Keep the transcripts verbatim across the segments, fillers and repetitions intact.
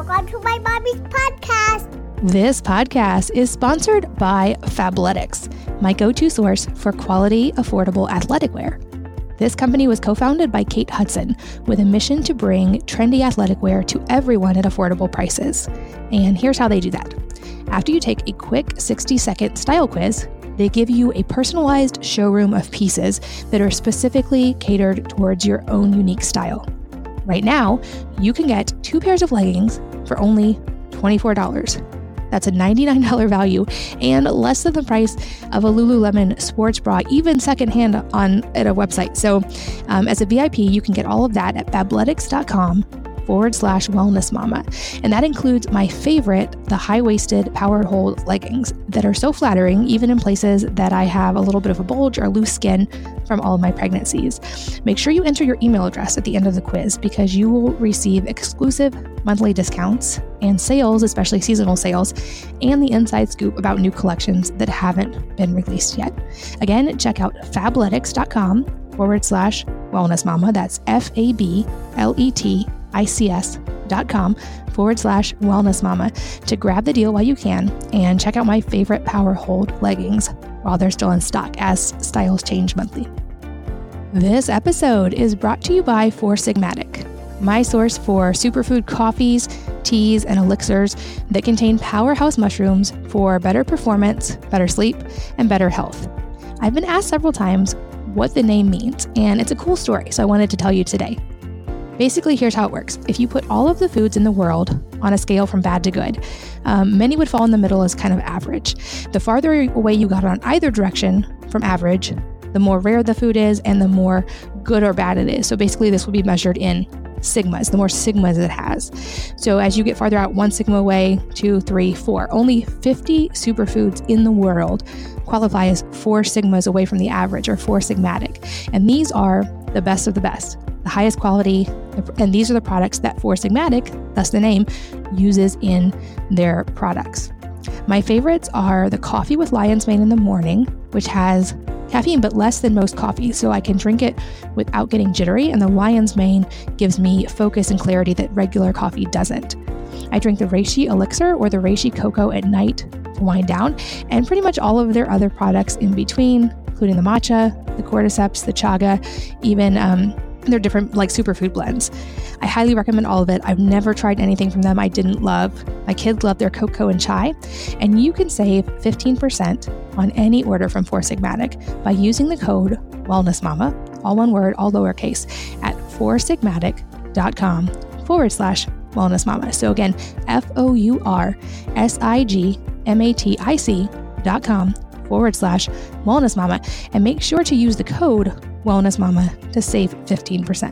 Welcome to my mommy's podcast. This podcast is sponsored by Fabletics, my go-to source for quality, affordable athletic wear. This company was co-founded by Kate Hudson with a mission to bring trendy athletic wear to everyone at affordable prices. And here's how they do that. After you take a quick sixty-second style quiz, they give you a personalized showroom of pieces that are specifically catered towards your own unique style. Right now, you can get two pairs of leggings for only twenty-four dollars. That's a ninety-nine dollars value and less than the price of a Lululemon sports bra, even secondhand on at a website. So um, as a V I P, you can get all of that at fabletics.com forward slash wellness mama. And that includes my favorite, the high-waisted power hold leggings that are so flattering, even in places that I have a little bit of a bulge or loose skin from all of my pregnancies. Make sure you enter your email address at the end of the quiz because you will receive exclusive monthly discounts and sales, especially seasonal sales, and the inside scoop about new collections that haven't been released yet. Again, check out fabletics.com forward slash wellness mama. That's F-A-B-L-E-T I-C-S dot com forward slash wellness mama to grab the deal while you can and check out my favorite power hold leggings while they're still in stock as styles change monthly. This episode is brought to you by Four Sigmatic, my source for superfood coffees, teas, and elixirs that contain powerhouse mushrooms for better performance, better sleep, and better health. I've been asked several times what the name means, and it's a cool story, so I wanted to tell you today. Basically, here's how it works. If you put all of the foods in the world on a scale from bad to good, um, many would fall in the middle as kind of average. The farther away you got on either direction from average, the more rare the food is and the more good or bad it is. So basically, this would be measured in sigmas, the more sigmas it has. So as you get farther out, one sigma away, two, three, four, only fifty superfoods in the world qualify as four sigmas away from the average or four sigmatic. And these are the best of the best, the highest quality, and these are the products that Four Sigmatic, thus the name, uses in their products. My favorites are the coffee with lion's mane in the morning, which has caffeine but less than most coffee, so I can drink it without getting jittery, and the lion's mane gives me focus and clarity that regular coffee doesn't. I drink the Reishi Elixir or the Reishi Cocoa at night to wind down, and pretty much all of their other products in between, including the matcha, the cordyceps, the chaga, even um, their different like superfood blends. I highly recommend all of it. I've never tried anything from them I didn't love. My kids love their cocoa and chai, and you can save fifteen percent on any order from Four Sigmatic by using the code WellnessMama, all one word, all lowercase, at foursigmatic.com forward slash wellness mama. So again, F O U R S I G M A T I C dot com forward slash wellness mama, and make sure to use the code wellness mama to save fifteen percent.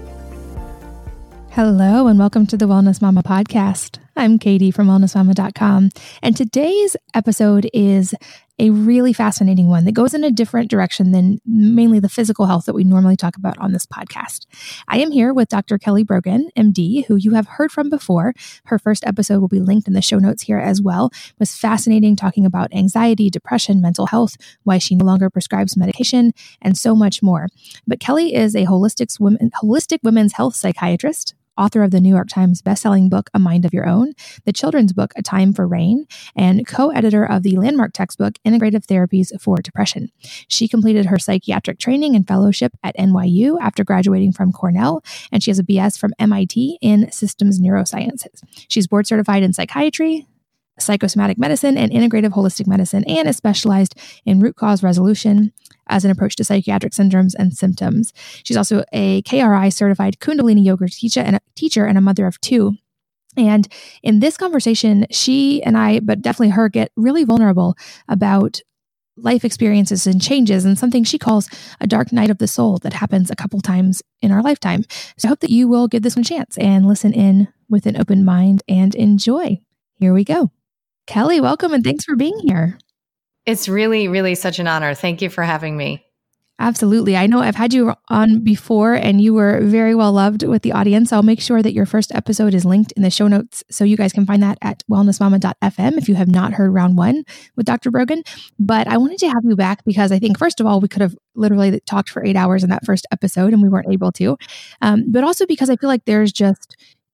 Hello, and welcome to the Wellness Mama podcast. I'm Katie from wellness mama dot com, and today's episode is a really fascinating one that goes in a different direction than mainly the physical health that we normally talk about on this podcast. I am here with Doctor Kelly Brogan, M D, who you have heard from before. Her first episode will be linked in the show notes here as well. It was fascinating talking about anxiety, depression, mental health, why she no longer prescribes medication, and so much more. But Kelly is a holistic, women, holistic women's health psychiatrist, author of the New York Times bestselling book, A Mind of Your Own, the children's book, A Time for Rain, and co-editor of the landmark textbook, Integrative Therapies for Depression. She completed her psychiatric training and fellowship at N Y U after graduating from Cornell, and she has a B S from M I T in systems neurosciences. She's board certified in psychiatry, psychosomatic medicine, and integrative holistic medicine, and is specialized in root cause resolution as an approach to psychiatric syndromes and symptoms. She's also a K R I certified Kundalini yoga teacher and a, teacher and a mother of two. And in this conversation, she and I, but definitely her, get really vulnerable about life experiences and changes and something she calls a dark night of the soul that happens a couple times in our lifetime. So I hope that you will give this one a chance and listen in with an open mind and enjoy. Here we go. Kelly, welcome and thanks for being here. It's really, really such an honor. Thank you for having me. Absolutely. I know I've had you on before and you were very well loved with the audience. I'll make sure that your first episode is linked in the show notes so you guys can find that at wellness mama dot f m if you have not heard round one with Doctor Brogan. But I wanted to have you back because I think, first of all, we could have literally talked for eight hours in that first episode and we weren't able to. Um, but also because I feel like there's just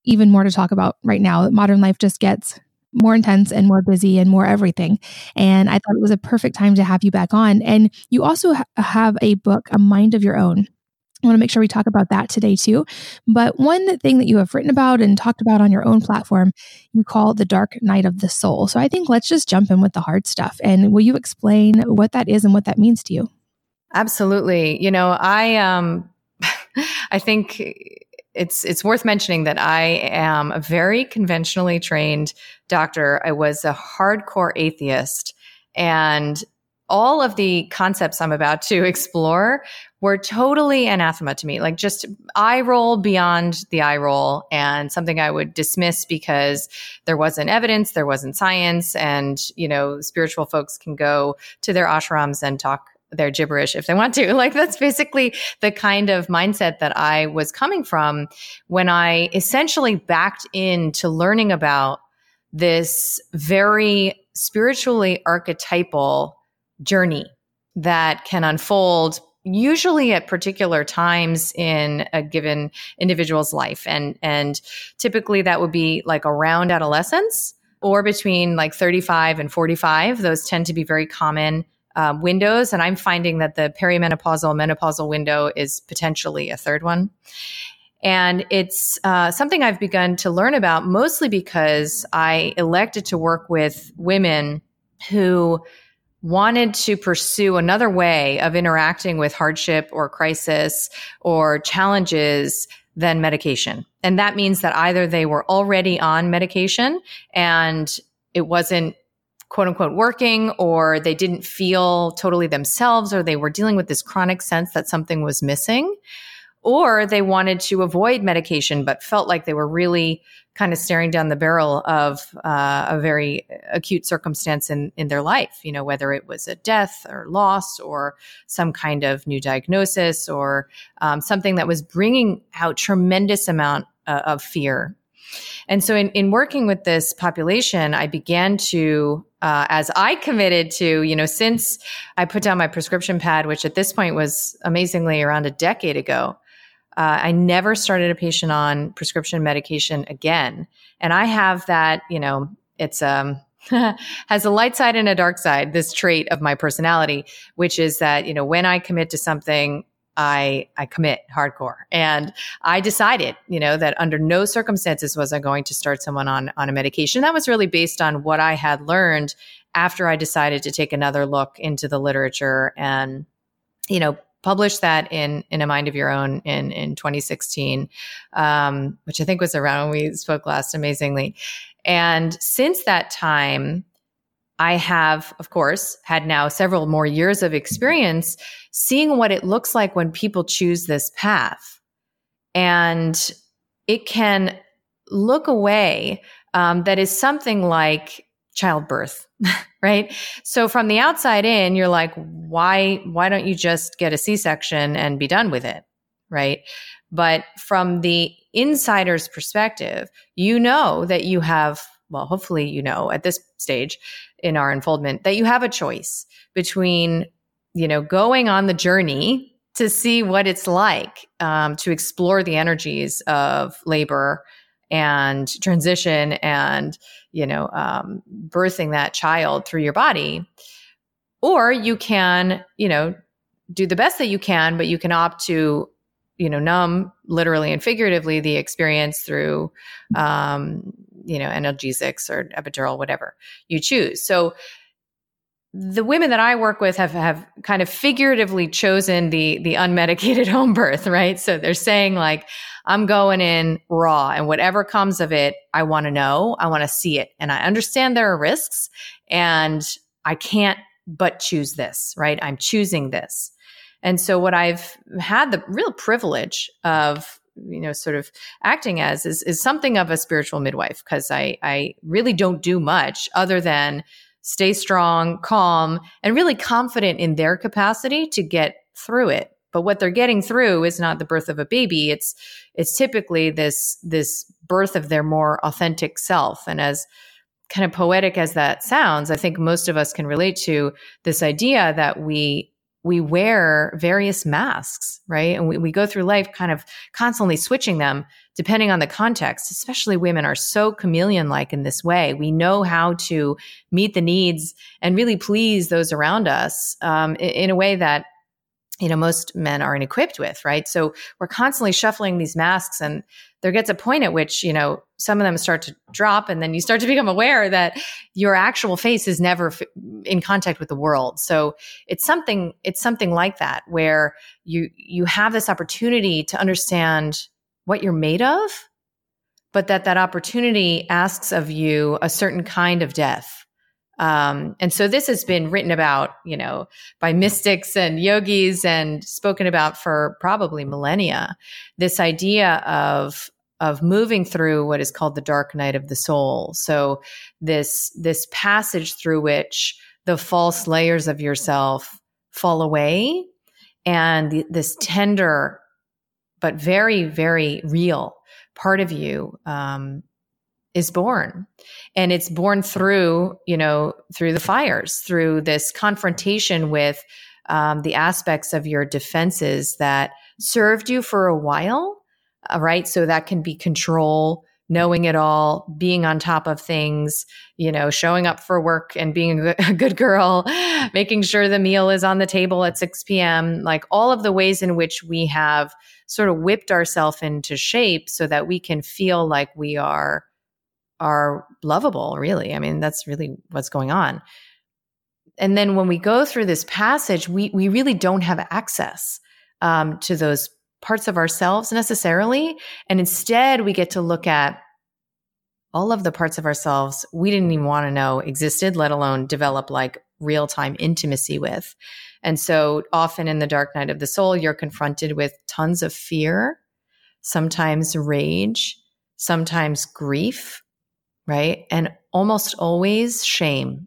even more to talk about right now. Modern life just gets more intense and more busy and more everything. And I thought it was a perfect time to have you back on. And you also ha- have a book, A Mind of Your Own. I want to make sure we talk about that today too. But one thing that you have written about and talked about on your own platform, you call The Dark Night of the Soul. So I think let's just jump in with the hard stuff. And will you explain what that is and what that means to you? Absolutely. You know, I um, I think it's it's worth mentioning that I am a very conventionally trained doctor. I was a hardcore atheist, and all of the concepts I'm about to explore were totally anathema to me, like just eye roll beyond the eye roll, and something I would dismiss because there wasn't evidence, there wasn't science, and, you know, spiritual folks can go to their ashrams and talk their gibberish if they want to. Like, that's basically the kind of mindset that I was coming from when I essentially backed into learning about this very spiritually archetypal journey that can unfold usually at particular times in a given individual's life. And, and typically that would be like around adolescence or between like thirty-five and forty-five. Those tend to be very common um, windows. And I'm finding that the perimenopausal, menopausal window is potentially a third one. And it's uh, something I've begun to learn about mostly because I elected to work with women who wanted to pursue another way of interacting with hardship or crisis or challenges than medication. And that means that either they were already on medication and it wasn't quote unquote working, or they didn't feel totally themselves, or they were dealing with this chronic sense that something was missing, or they wanted to avoid medication but felt like they were really kind of staring down the barrel of uh, a very acute circumstance in, in their life, you know, whether it was a death or loss or some kind of new diagnosis or um, something that was bringing out tremendous amount uh, of fear. And so in, in working with this population, I began to, uh, as I committed to, you know, since I put down my prescription pad, which at this point was amazingly around a decade ago, Uh, I never started a patient on prescription medication again. And I have that, you know, it's um has a light side and a dark side, this trait of my personality, which is that, you know, when I commit to something, I I commit hardcore. And I decided, you know, that under no circumstances was I going to start someone on, on a medication. That was really based on what I had learned after I decided to take another look into the literature and, you know, published that in, in A Mind of Your Own in, in twenty sixteen, um, which I think was around when we spoke last, amazingly. And since that time, I have, of course, had now several more years of experience seeing what it looks like when people choose this path. And it can look a way um, that is something like childbirth, right? So from the outside in, you're like, why, why don't you just get a C-section and be done with it, right? But from the insider's perspective, you know that you have, well, hopefully you know at this stage in our unfoldment that you have a choice between, you know, going on the journey to see what it's like um, to explore the energies of labor and transition and, you know, um, birthing that child through your body. Or you can, you know, do the best that you can, but you can opt to, you know, numb literally and figuratively the experience through, um, you know, analgesics or epidural, whatever you choose. So the women that I work with have, have kind of figuratively chosen the, the unmedicated home birth, right? So they're saying like, I'm going in raw and whatever comes of it, I want to know, I want to see it. And I understand there are risks and I can't but choose this, right? I'm choosing this. And so what I've had the real privilege of, you know, sort of acting as is, is something of a spiritual midwife, because I, I really don't do much other than stay strong, calm, and really confident in their capacity to get through it. But what they're getting through is not the birth of a baby. It's it's typically this this birth of their more authentic self. And as kind of poetic as that sounds, I think most of us can relate to this idea that we we wear various masks, right? And we, we go through life kind of constantly switching them depending on the context, especially women are so chameleon-like in this way. We know how to meet the needs and really please those around us um, in, in a way that, you know, most men aren't equipped with, right? So we're constantly shuffling these masks, and there gets a point at which, you know, some of them start to drop, and then you start to become aware that your actual face is never f- in contact with the world. So it's something, it's something like that, where you, you have this opportunity to understand what you're made of, but that that opportunity asks of you a certain kind of death. Um, and so this has been written about, you know, by mystics and yogis and spoken about for probably millennia, this idea of, of moving through what is called the dark night of the soul. So this, this passage through which the false layers of yourself fall away, and the, this tender, but very, very real part of you, um, is born. And it's born through, you know, through the fires, through this confrontation with um, the aspects of your defenses that served you for a while, uh, right? So that can be control, knowing it all, being on top of things, you know, showing up for work and being a good, a good girl, making sure the meal is on the table at six p.m., like all of the ways in which we have sort of whipped ourselves into shape so that we can feel like we are are lovable, really. I mean, that's really what's going on. And then when we go through this passage, we we really don't have access um, to those parts of ourselves necessarily. And instead, we get to look at all of the parts of ourselves we didn't even want to know existed, let alone develop like real-time intimacy with. And so often in the dark night of the soul, you're confronted with tons of fear, sometimes rage, sometimes grief, right? And almost always shame.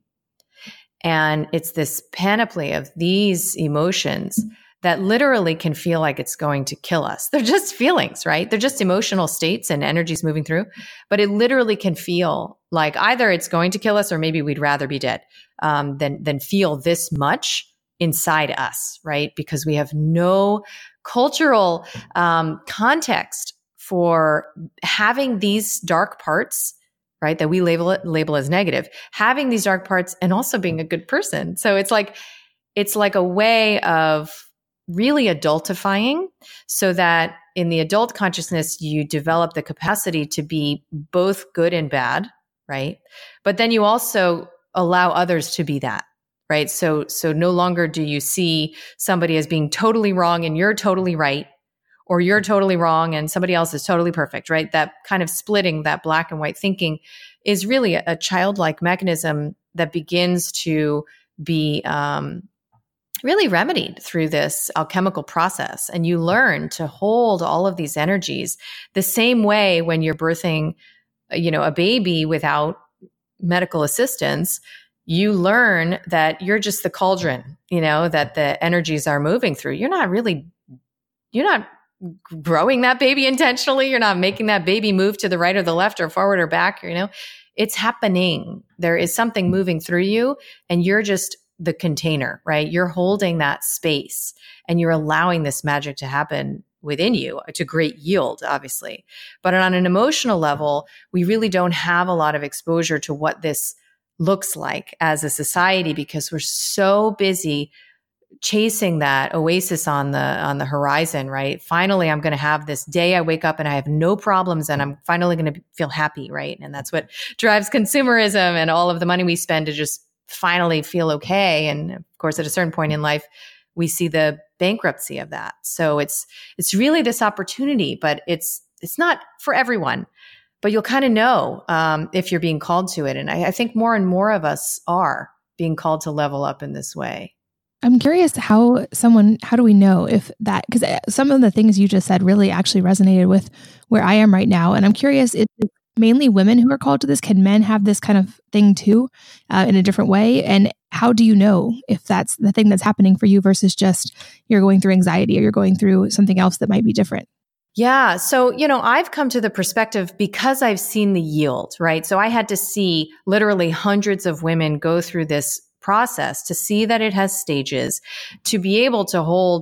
And it's this panoply of these emotions that literally can feel like it's going to kill us. They're just feelings, right? They're just emotional states and energies moving through, but it literally can feel like either it's going to kill us or maybe we'd rather be dead um, than, than feel this much inside us, right? Because we have no cultural um, context for having these dark parts, right? That we label it, label as negative, having these dark parts and also being a good person. So it's like, it's like a way of really adultifying so that in the adult consciousness, you develop the capacity to be both good and bad, right? But then you also allow others to be that, right? So, so no longer do you see somebody as being totally wrong and you're totally right, or you're totally wrong and somebody else is totally perfect, right? That kind of splitting, that black and white thinking is really a, a childlike mechanism that begins to be um, really remedied through this alchemical process. And you learn to hold all of these energies the same way when you're birthing, you know, a baby without medical assistance. You learn that you're just the cauldron, you know, that the energies are moving through. You're not really, you're not growing that baby intentionally. You're not making that baby move to the right or the left or forward or back, you know, it's happening. There is something moving through you and you're just the container, right? You're holding that space and you're allowing this magic to happen within you to great yield, obviously. But on an emotional level, we really don't have a lot of exposure to what this looks like as a society because we're so busy chasing that oasis on the on the horizon, right? Finally, I'm going to have this day I wake up and I have no problems and I'm finally going to feel happy, right? And that's what drives consumerism and all of the money we spend to just finally feel okay. And of course, at a certain point in life, we see the bankruptcy of that. So it's it's really this opportunity, but it's it's not for everyone. But you'll kind of know um, if you're being called to it. And I, I think more and more of us are being called to level up in this way. I'm curious how someone, how do we know if that, because some of the things you just said really actually resonated with where I am right now. And I'm curious, it's mainly women who are called to this. Can men have this kind of thing too, uh, in a different way? And how do you know if that's the thing that's happening for you versus just you're going through anxiety or you're going through something else that might be different? Yeah. So, you know, I've come to the perspective because I've seen the yield, right? So I had to see literally hundreds of women go through this process to see that it has stages, to be able to hold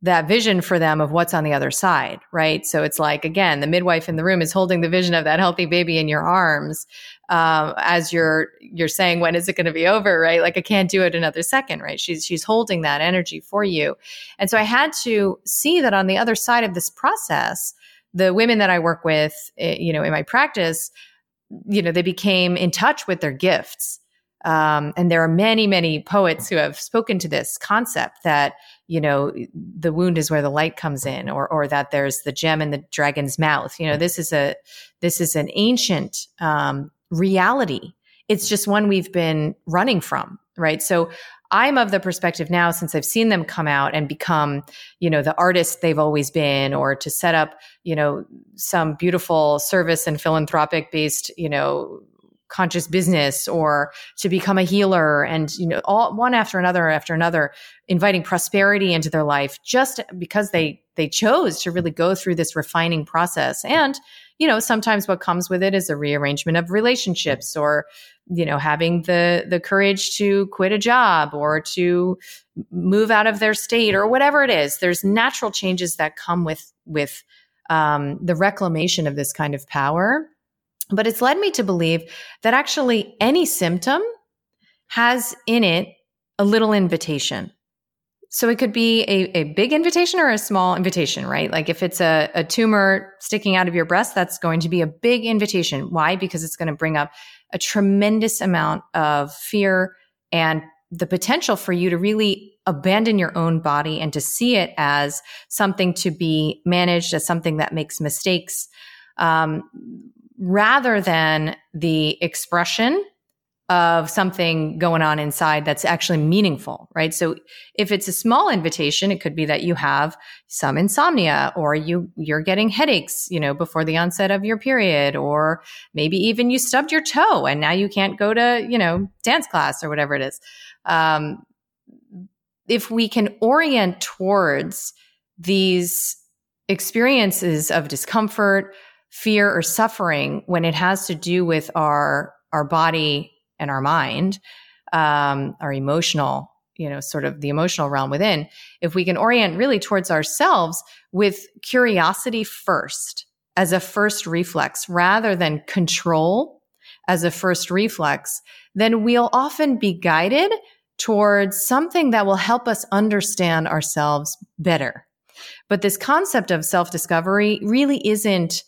that vision for them of what's on the other side, right? So it's like, again, the midwife in the room is holding the vision of that healthy baby in your arms, um, as you're you're saying, when is it going to be over, right? Like, I can't do it another second, right? She's she's holding that energy for you. And so I had to see that on the other side of this process, the women that I work with, you know, in my practice, you know, they became in touch with their gifts. Um, and there are many, many poets who have spoken to this concept that, you know, the wound is where the light comes in, or, or that there's the gem in the dragon's mouth. You know, this is a, this is an ancient, um, reality. It's just one we've been running from, right? So I'm of the perspective now, since I've seen them come out and become, you know, the artists they've always been, or to set up, you know, some beautiful service and philanthropic based, you know, conscious business, or to become a healer, and, you know, all one after another after another, inviting prosperity into their life just because they, they chose to really go through this refining process. And, you know, sometimes what comes with it is a rearrangement of relationships, or, you know, having the, the courage to quit a job, or to move out of their state, or whatever it is. There's natural changes that come with, with, um, the reclamation of this kind of power. But it's led me to believe that actually any symptom has in it a little invitation. So it could be a, a big invitation or a small invitation, right? Like if it's a, a tumor sticking out of your breast, that's going to be a big invitation. Why? Because it's going to bring up a tremendous amount of fear and the potential for you to really abandon your own body and to see it as something to be managed, as something that makes mistakes. Um, rather than the expression of something going on inside that's actually meaningful, right? So if it's a small invitation, it could be that you have some insomnia, or you, you're getting headaches, you know, before the onset of your period, or maybe even you stubbed your toe and now you can't go to, you know, dance class or whatever it is. Um, if we can orient towards these experiences of discomfort, fear, or suffering when it has to do with our our body and our mind, um, our emotional, you know, sort of the emotional realm within, if we can orient really towards ourselves with curiosity first as a first reflex, rather than control as a first reflex, then we'll often be guided towards something that will help us understand ourselves better. But this concept of self-discovery really isn't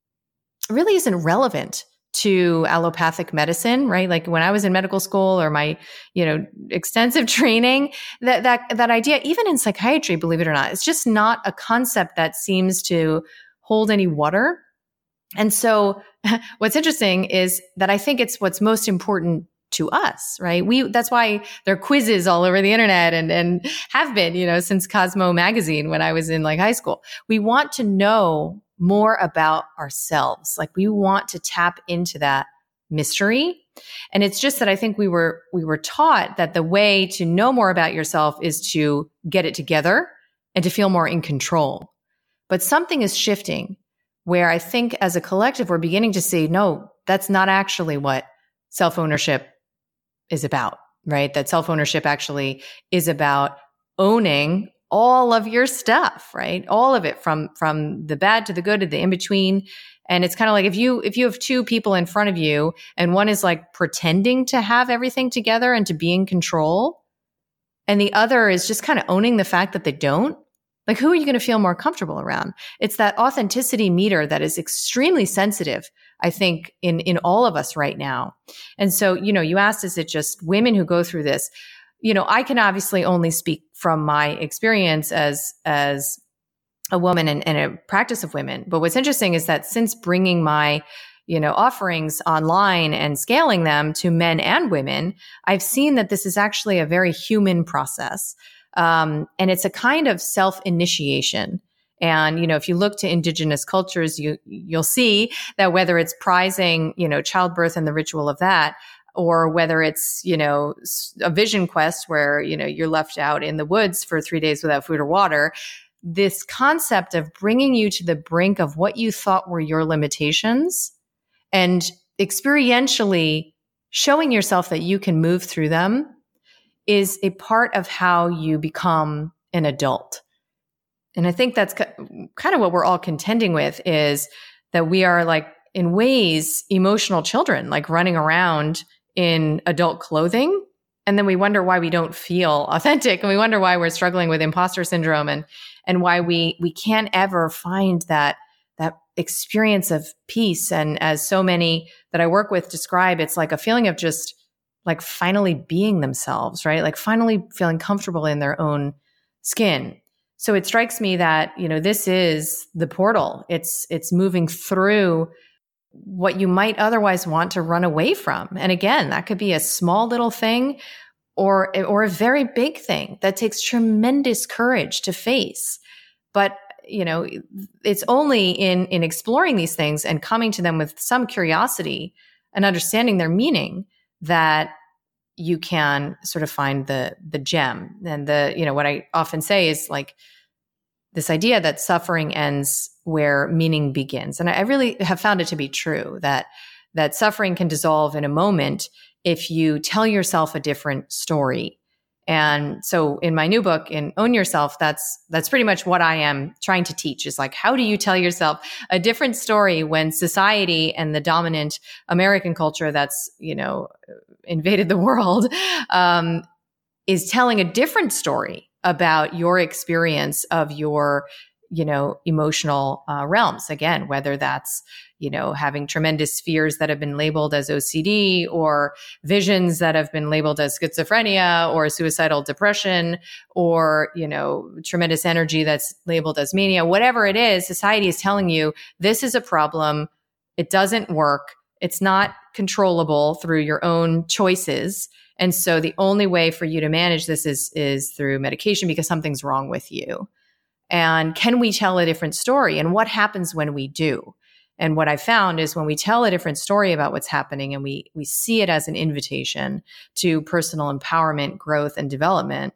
really isn't relevant to allopathic medicine, right? Like when I was in medical school, or my, you know, extensive training, that, that, that idea, even in psychiatry, believe it or not, it's just not a concept that seems to hold any water. And so what's interesting is that I think it's what's most important to us, right? We, that's why there are quizzes all over the internet, and, and have been, you know, since Cosmo magazine when I was in like high school. We want to know more about ourselves. Like we want to tap into that mystery. And it's just that I think we were, we were taught that the way to know more about yourself is to get it together and to feel more in control. But something is shifting where I think as a collective, we're beginning to see, no, that's not actually what self-ownership is about, right? That self-ownership actually is about owning all of your stuff, right? All of it, from, from the bad to the good to the in-between. And it's kind of like if you, if you have two people in front of you and one is like pretending to have everything together and to be in control, and the other is just kind of owning the fact that they don't, like who are you going to feel more comfortable around? It's that authenticity meter that is extremely sensitive, I think, in, in all of us right now. And so, you know, you asked, is it just women who go through this? You know, I can obviously only speak from my experience as, as a woman and, and a practice of women. But what's interesting is that since bringing my, you know, offerings online and scaling them to men and women, I've seen that this is actually a very human process. Um, and it's a kind of self-initiation. And, you know, if you look to indigenous cultures, you, you'll see that whether it's prizing, you know, childbirth and the ritual of that, or whether it's, you know, a vision quest where, you know, you're left out in the woods for three days without food or water, this concept of bringing you to the brink of what you thought were your limitations and experientially showing yourself that you can move through them is a part of how you become an adult. And I think that's kind of what we're all contending with, is that we are, like, in ways, emotional children, like running around in adult clothing. And then we wonder why we don't feel authentic, and we wonder why we're struggling with imposter syndrome, and and why we we can't ever find that that experience of peace. And as so many that I work with describe, it's like a feeling of just like finally being themselves, right? Like finally feeling comfortable in their own skin. So it strikes me that, you know, this is the portal. It's it's moving through what you might otherwise want to run away from. And again, that could be a small little thing or or a very big thing that takes tremendous courage to face. But, you know, it's only in in exploring these things and coming to them with some curiosity and understanding their meaning that you can sort of find the the gem. And the, you know, what I often say is like this idea that suffering ends where meaning begins. And I really have found it to be true that that suffering can dissolve in a moment if you tell yourself a different story. And so in my new book, in Own Yourself, that's that's pretty much what I am trying to teach, is like, how do you tell yourself a different story when society and the dominant American culture that's, you know, invaded the world um, is telling a different story about your experience of your, you know, emotional uh, realms. Again, whether that's, you know, having tremendous fears that have been labeled as O C D, or visions that have been labeled as schizophrenia or suicidal depression, or, you know, tremendous energy that's labeled as mania, whatever it is, society is telling you this is a problem. It doesn't work. It's not controllable through your own choices. And so the only way for you to manage this is, is through medication, because something's wrong with you. And can we tell a different story? And what happens when we do? And what I found is when we tell a different story about what's happening, and we we see it as an invitation to personal empowerment, growth, and development,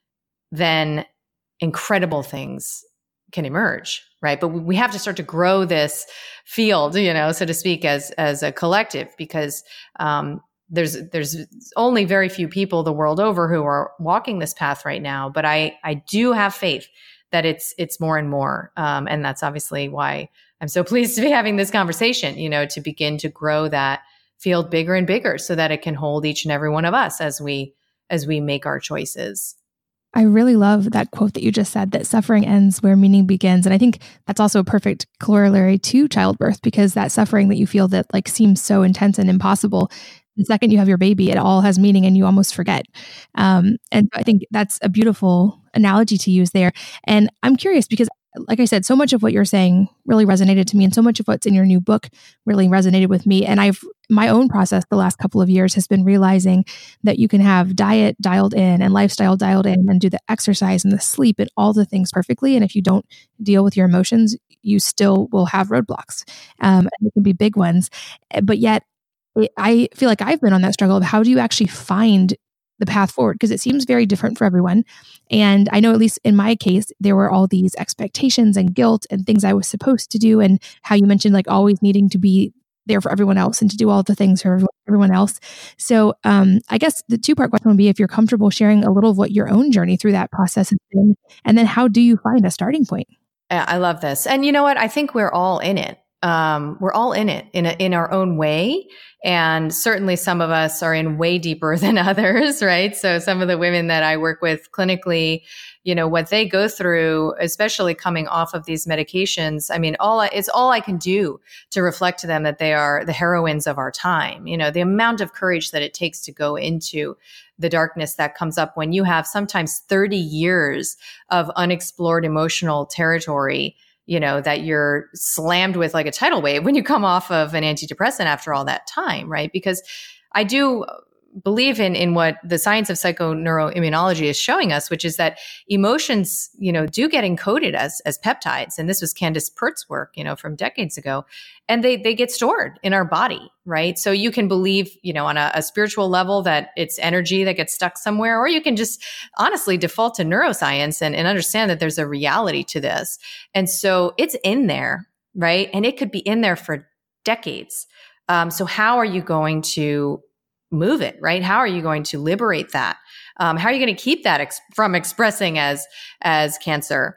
then incredible things can emerge, right? But we have to start to grow this field, you know, so to speak, as as a collective, because um, there's there's only very few people the world over who are walking this path right now. But I I do have faith that it's it's more and more, um, and that's obviously why I'm so pleased to be having this conversation, you know, to begin to grow that field bigger and bigger so that it can hold each and every one of us as we as we make our choices. I really love that quote that you just said, that suffering ends where meaning begins. And I think that's also a perfect corollary to childbirth, because that suffering that you feel that like seems so intense and impossible, the second you have your baby, it all has meaning and you almost forget. Um, and I think that's a beautiful analogy to use there. And I'm curious because, like I said, so much of what you're saying really resonated to me, and so much of what's in your new book really resonated with me. And I've, my own process the last couple of years has been realizing that you can have diet dialed in and lifestyle dialed in and do the exercise and the sleep and all the things perfectly. And if you don't deal with your emotions, you still will have roadblocks. Um, and it can be big ones. But yet, it, I feel like I've been on that struggle of how do you actually find the path forward, because it seems very different for everyone. And I know, at least in my case, there were all these expectations and guilt and things I was supposed to do. And how you mentioned like always needing to be there for everyone else and to do all the things for everyone else. So um, I guess the two part question would be if you're comfortable sharing a little of what your own journey through that process has been, and then how do you find a starting point? I love this. And you know what? I think we're all in it. Um, we're all in it in a, in our own way. And certainly some of us are in way deeper than others, right? So some of the women that I work with clinically, you know, what they go through, especially coming off of these medications, I mean, all I, it's all I can do to reflect to them that they are the heroines of our time. You know, the amount of courage that it takes to go into the darkness that comes up when you have sometimes thirty years of unexplored emotional territory, you know, that you're slammed with like a tidal wave when you come off of an antidepressant after all that time, right? Because I do believe in in what the science of psychoneuroimmunology is showing us, which is that emotions, you know, do get encoded as as peptides. And this was Candace Pert's work, you know, from decades ago. And they they get stored in our body, right? So you can believe, you know, on a, a spiritual level that it's energy that gets stuck somewhere, or you can just honestly default to neuroscience and, and understand that there's a reality to this. And so it's in there, right? And it could be in there for decades. Um, so how are you going to move it, right? How are you going to liberate that? Um, how are you going to keep that ex- from expressing as as cancer?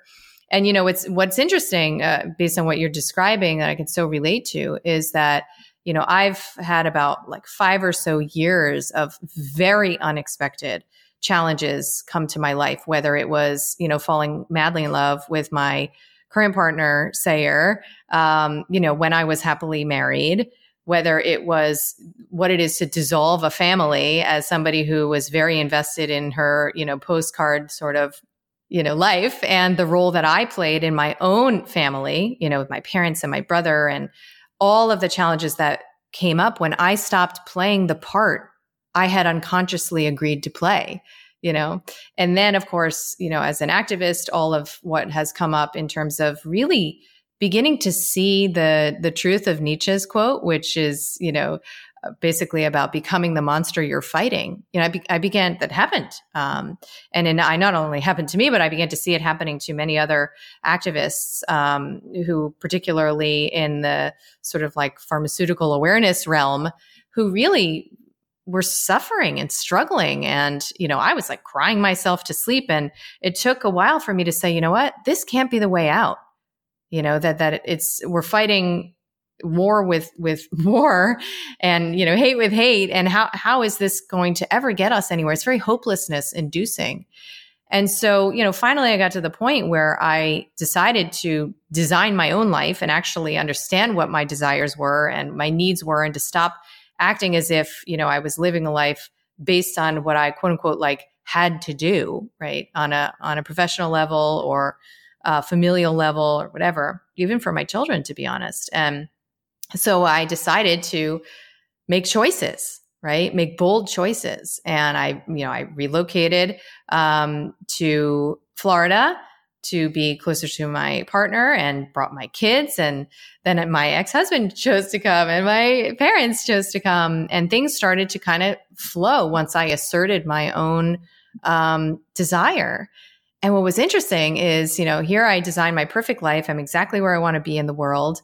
and you know, it's what's interesting uh, based on what you're describing that I can so relate to is that, you know, I've had about like five or so years of very unexpected challenges come to my life, whether it was, you know, falling madly in love with my current partner, Sayer, um, you know, when I was happily married, whether it was what it is to dissolve a family as somebody who was very invested in her, you know, postcard sort of, you know, life, and the role that I played in my own family, you know, with my parents and my brother, and all of the challenges that came up when I stopped playing the part I had unconsciously agreed to play, you know. And then, of course, you know, as an activist, all of what has come up in terms of really beginning to see the the truth of Nietzsche's quote, which is, you know, basically about becoming the monster you're fighting. You know, I, be, I began, that happened. Um, and in, I not only happened to me, but I began to see it happening to many other activists um, who, particularly in the sort of like pharmaceutical awareness realm, who really were suffering and struggling. And, you know, I was like crying myself to sleep. And it took a while for me to say, you know what, this can't be the way out. You know, that, that it's, we're fighting war with, with war and, you know, hate with hate. And how, how is this going to ever get us anywhere? It's very hopelessness inducing. And so, you know, finally I got to the point where I decided to design my own life and actually understand what my desires were and my needs were, and to stop acting as if, you know, I was living a life based on what I quote unquote like had to do, right? On a, on a professional level or uh, familial level or whatever, even for my children, to be honest. And so I decided to make choices, right? Make bold choices. And I, you know, I relocated um, to Florida to be closer to my partner, and brought my kids. And then my ex-husband chose to come and my parents chose to come, and things started to kind of flow once I asserted my own um, desire. And what was interesting is, you know, here I designed my perfect life. I'm exactly where I want to be in the world.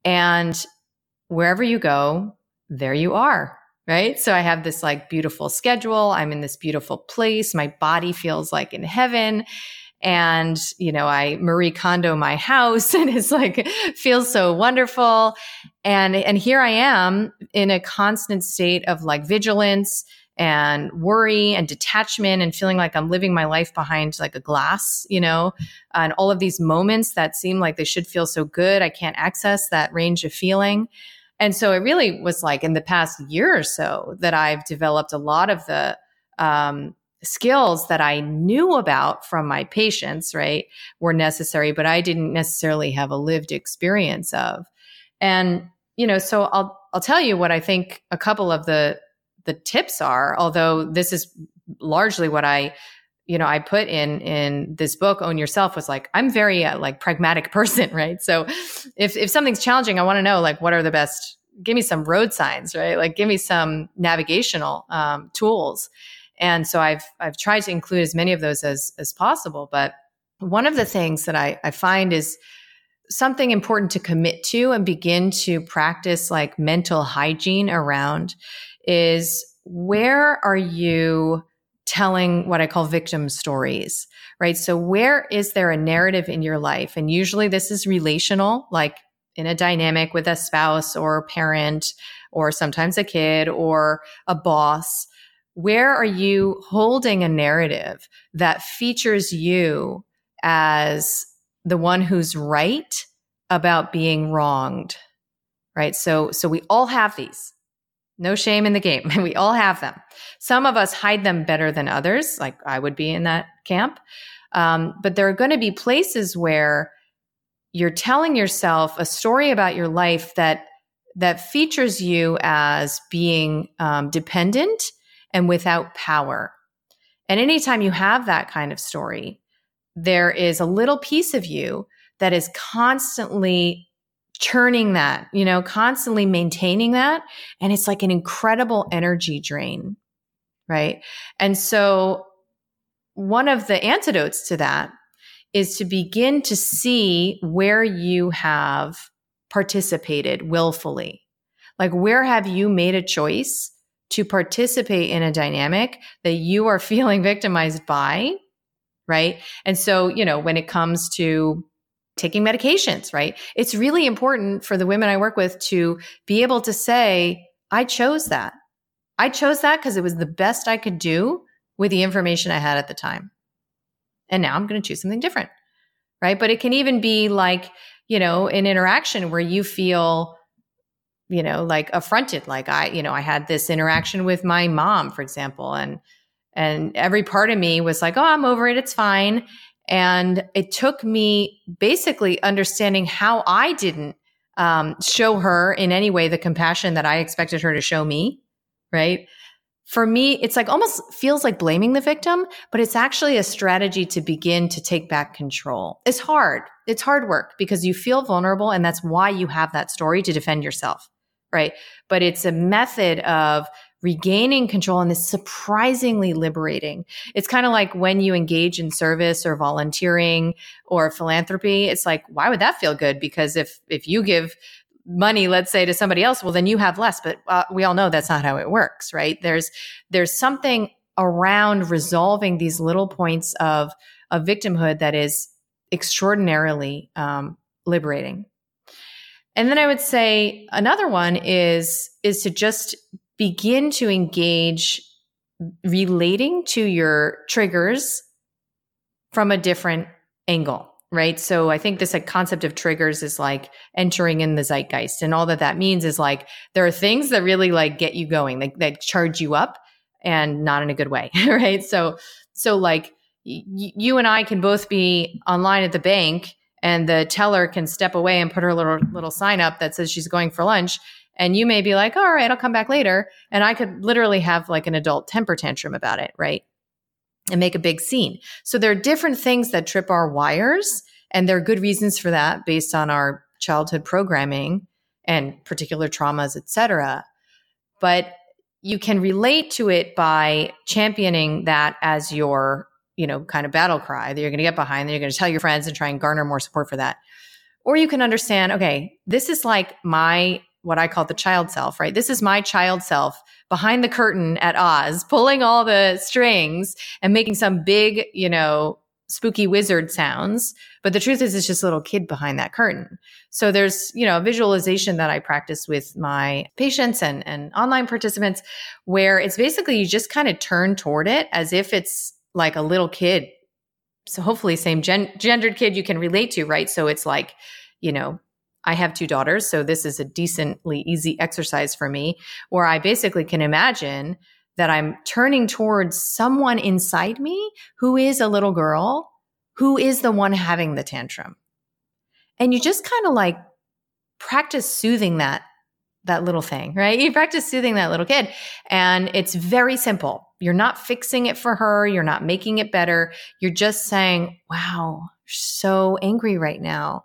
And wherever you go, there you are, right? So I have this like beautiful schedule. I'm in this beautiful place. My body feels like in heaven. And, you know, I Marie Kondo my house, and it's like, feels so wonderful. And, and here I am in a constant state of like vigilance and worry and detachment, and feeling like I'm living my life behind like a glass, you know, and all of these moments that seem like they should feel so good, I can't access that range of feeling. And so it really was like in the past year or so that I've developed a lot of the um, skills that I knew about from my patients, right, were necessary, but I didn't necessarily have a lived experience of. And, you know, so I'll, I'll tell you what I think a couple of the, the tips are, although this is largely what I, you know, I put in, in this book, Own Yourself, was like, I'm very uh, like pragmatic person, right? So if, if something's challenging, I want to know like, what are the best, give me some road signs, right? Like give me some navigational um, tools. And so I've, I've tried to include as many of those as, as possible. But one of the things that I, I find is something important to commit to and begin to practice like mental hygiene around is, where are you telling what I call victim stories, right? So where is there a narrative in your life? And usually this is relational, like in a dynamic with a spouse or a parent, or sometimes a kid or a boss. Where are you holding a narrative that features you as the one who's right about being wronged, right? So, so we all have these. No shame in the game. We all have them. Some of us hide them better than others, like I would be in that camp. Um, but there are going to be places where you're telling yourself a story about your life that that features you as being um, dependent and without power. And anytime you have that kind of story, there is a little piece of you that is constantly churning that, you know, constantly maintaining that. And it's like an incredible energy drain, right? And so one of the antidotes to that is to begin to see where you have participated willfully. Like, where have you made a choice to participate in a dynamic that you are feeling victimized by, right? And so, you know, when it comes to taking medications, right, it's really important for the women I work with to be able to say, I chose that. I chose that because it was the best I could do with the information I had at the time. And now I'm going to choose something different, right? But it can even be like, you know, an interaction where you feel, you know, like affronted. Like I, you know, I had this interaction with my mom, for example, and and every part of me was like, oh, I'm over it. It's fine. And it took me basically understanding how I didn't um, show her in any way the compassion that I expected her to show me, right? For me, it's like almost feels like blaming the victim, but it's actually a strategy to begin to take back control. It's hard. It's hard work because you feel vulnerable, and that's why you have that story to defend yourself, right? But it's a method of regaining control, and it's surprisingly liberating. It's kind of like when you engage in service or volunteering or philanthropy, it's like, why would that feel good? Because if if you give money, let's say, to somebody else, well, then you have less. But uh, we all know that's not how it works, right? There's there's something around resolving these little points of, of victimhood that is extraordinarily um, liberating. And then I would say another one is is to just begin to engage relating to your triggers from a different angle. Right. So I think this like, concept of triggers is like entering in the zeitgeist. And all that that means is like, there are things that really like get you going, like that charge you up and not in a good way. Right. So, so like y- you and I can both be online at the bank, and the teller can step away and put her little, little sign up that says she's going for lunch. And you may be like, all right, I'll come back later. And I could literally have like an adult temper tantrum about it. Right. And make a big scene. So there are different things that trip our wires, and there are good reasons for that based on our childhood programming and particular traumas, et cetera. But you can relate to it by championing that as your, you know, kind of battle cry that you're going to get behind, that you're going to tell your friends and try and garner more support for that. Or you can understand, okay, this is like my, what I call the child self, right? This is my child self behind the curtain at Oz, pulling all the strings and making some big, you know, spooky wizard sounds. But the truth is, it's just a little kid behind that curtain. So there's, you know, a visualization that I practice with my patients and, and online participants, where it's basically you just kind of turn toward it as if it's like a little kid. So hopefully same gen- gendered kid you can relate to, right? So it's like, you know, I have two daughters, so this is a decently easy exercise for me, where I basically can imagine that I'm turning towards someone inside me who is a little girl, who is the one having the tantrum. And you just kind of like practice soothing that, that little thing, right? You practice soothing that little kid. And it's very simple. You're not fixing it for her. You're not making it better. You're just saying, wow, you're so angry right now.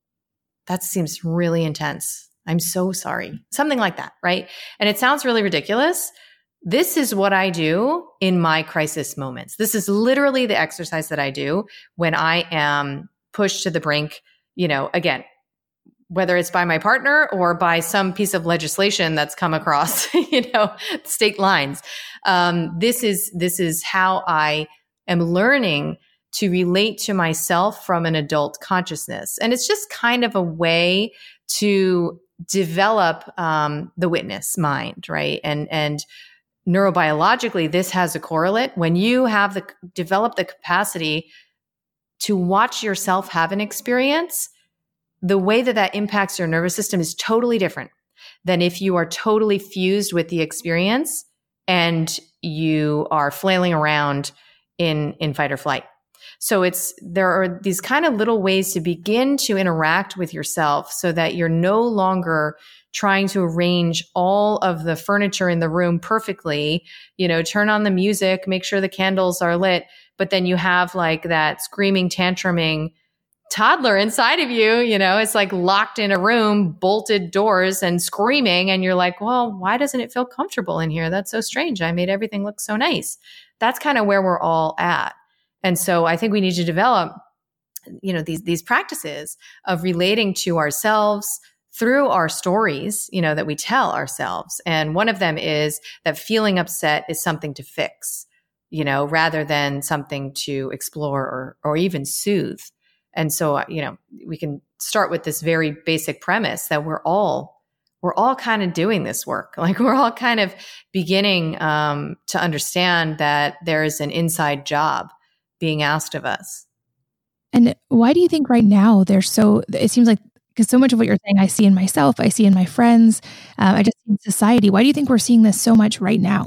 That seems really intense. I'm so sorry. Something like that, right? And it sounds really ridiculous. This is what I do in my crisis moments. This is literally the exercise that I do when I am pushed to the brink, you know, again, whether it's by my partner or by some piece of legislation that's come across, you know, state lines. Um, this is, this is how I am learning to relate to myself from an adult consciousness. And it's just kind of a way to develop um, the witness mind, right? And, and neurobiologically, this has a correlate. When you have the, develop the capacity to watch yourself have an experience, the way that that impacts your nervous system is totally different than if you are totally fused with the experience and you are flailing around in, in fight or flight. So it's, there are these kind of little ways to begin to interact with yourself so that you're no longer trying to arrange all of the furniture in the room perfectly, you know, turn on the music, make sure the candles are lit, but then you have like that screaming, tantruming toddler inside of you, you know, it's like locked in a room, bolted doors and screaming. And you're like, well, why doesn't it feel comfortable in here? That's so strange. I made everything look so nice. That's kind of where we're all at. And so I think we need to develop, you know, these, these practices of relating to ourselves through our stories, you know, that we tell ourselves. And one of them is that feeling upset is something to fix. you know, rather than something to explore or, or even soothe. And so, you know, we can start with this very basic premise that we're all, we're all kind of doing this work. Like we're all kind of beginning um, to understand that there is an inside job being asked of us. And why do you think right now there's so, it seems like, because so much of what you're saying, I see in myself, I see in my friends, uh, I just see in society. Why do you think we're seeing this so much right now?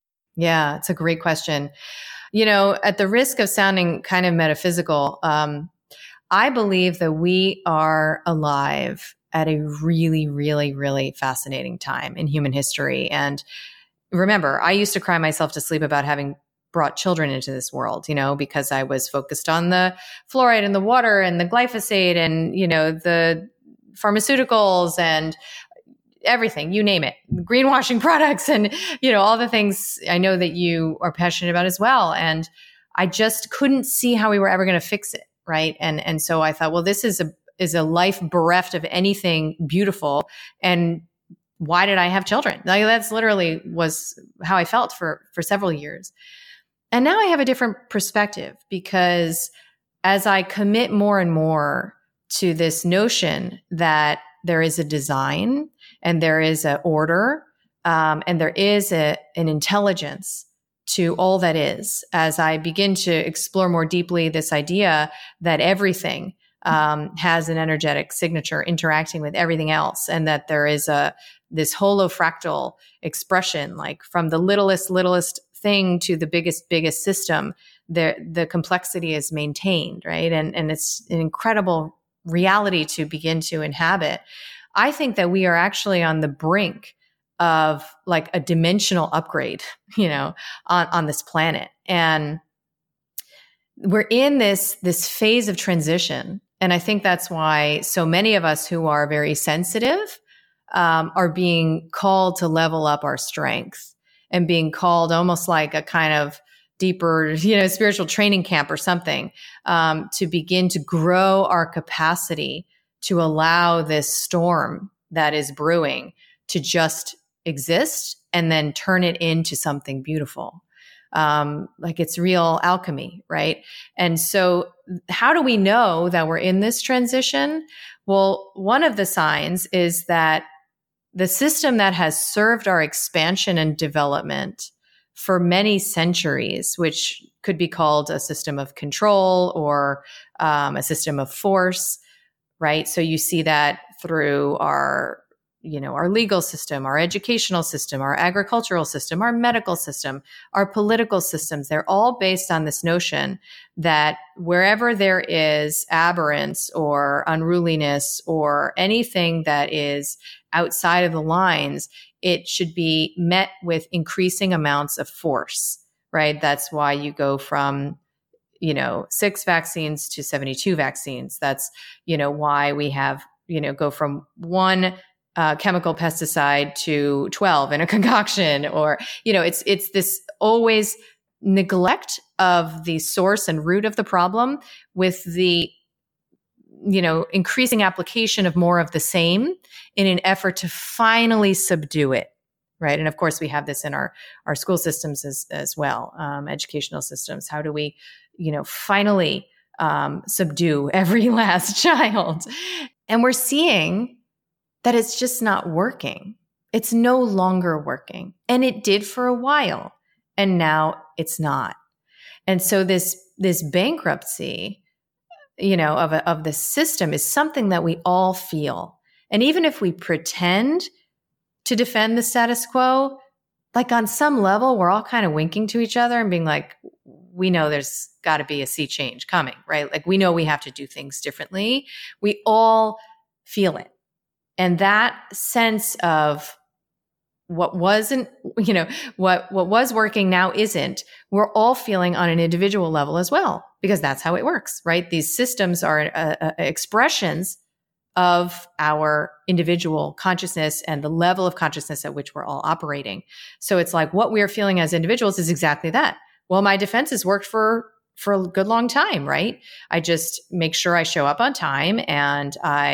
Yeah, it's a great question. You know, at the risk of sounding kind of metaphysical, um, I believe that we are alive at a really, really, really fascinating time in human history. And remember, I used to cry myself to sleep about having brought children into this world, you know, because I was focused on the fluoride in the water and the glyphosate and, you know, the pharmaceuticals and everything, you name it, greenwashing products and, you know, all the things I know that you are passionate about as well. And I just couldn't see how we were ever going to fix it. Right. And, and so I thought, well, this is a, is a life bereft of anything beautiful. And why did I have children? Like that's literally was how I felt for, for several years. And now I have a different perspective because as I commit more and more to this notion that there is a design and there is an order um, and there is a, an intelligence to all that is, as I begin to explore more deeply this idea that everything um, has an energetic signature interacting with everything else, and that there is a this holofractal expression, like from the littlest, littlest thing to the biggest, biggest system, the the complexity is maintained, right? And and it's an incredible reality to begin to inhabit. I think that we are actually on the brink of like a dimensional upgrade, you know, on, on this planet. And we're in this, this phase of transition. And I think that's why so many of us who are very sensitive um, are being called to level up our strength and being called almost like a kind of deeper, you know, spiritual training camp or something um, to begin to grow our capacity to allow this storm that is brewing to just exist and then turn it into something beautiful. Um, like it's real alchemy, right? And so how do we know that we're in this transition? Well, one of the signs is that the system that has served our expansion and development for many centuries, which could be called a system of control or um, a system of force, right? So you see that through our you know, our legal system, our educational system, our agricultural system, our medical system, our political systems. They're all based on this notion that wherever there is aberrance or unruliness or anything that is outside of the lines, it should be met with increasing amounts of force, right? That's why you go from, you know, six vaccines to seventy-two vaccines. That's, you know, why we have, you know, go from one Uh, chemical pesticide to twelve in a concoction, or, you know, it's, it's this always neglect of the source and root of the problem with the, you know, increasing application of more of the same in an effort to finally subdue it. Right. And of course we have this in our, our school systems as, as well. Um, educational systems. How do we, you know, finally, um, subdue every last child? And we're seeing that it's just not working. It's no longer working. And it did for a while, and now it's not. And so this, this bankruptcy, you know, of a, of the system is something that we all feel. And even if we pretend to defend the status quo, like on some level, we're all kind of winking to each other and being like, we know there's got to be a sea change coming, right? Like we know we have to do things differently. We all feel it. And that sense of what wasn't, you know, what, what was working now isn't, we're all feeling on an individual level as well, because that's how it works, right? These systems are uh, uh, expressions of our individual consciousness and the level of consciousness at which we're all operating. So it's like what we're feeling as individuals is exactly that. Well, my defenses worked for for a good long time, right? I just make sure I show up on time and I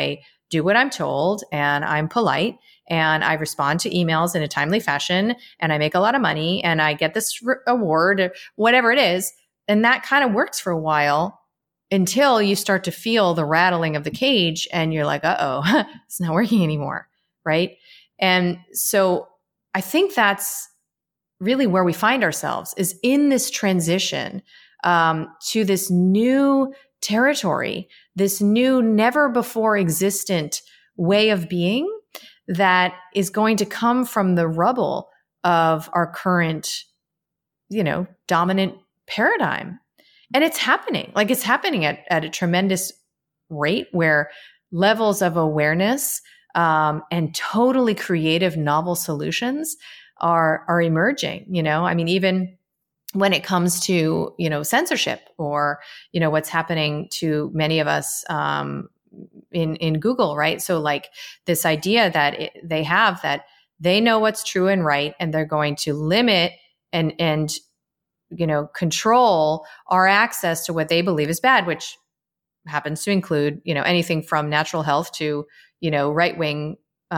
do what I'm told, and I'm polite, and I respond to emails in a timely fashion, and I make a lot of money, and I get this re- award, or whatever it is. And that kind of works for a while until you start to feel the rattling of the cage and you're like, uh-oh, it's not working anymore, right? And so I think that's really where we find ourselves, is in this transition um, to this new territory, this new, never before existent way of being that is going to come from the rubble of our current, you know, dominant paradigm. And it's happening. Like it's happening at, at a tremendous rate where levels of awareness um, and totally creative, novel solutions are are emerging. You know, I mean, even when it comes to, you know, censorship or, you know, what's happening to many of us um, in, in Google, right? So like this idea that it, they have that they know what's true and right, and they're going to limit and, and, you know, control our access to what they believe is bad, which happens to include, you know, anything from natural health to, you know, right-wing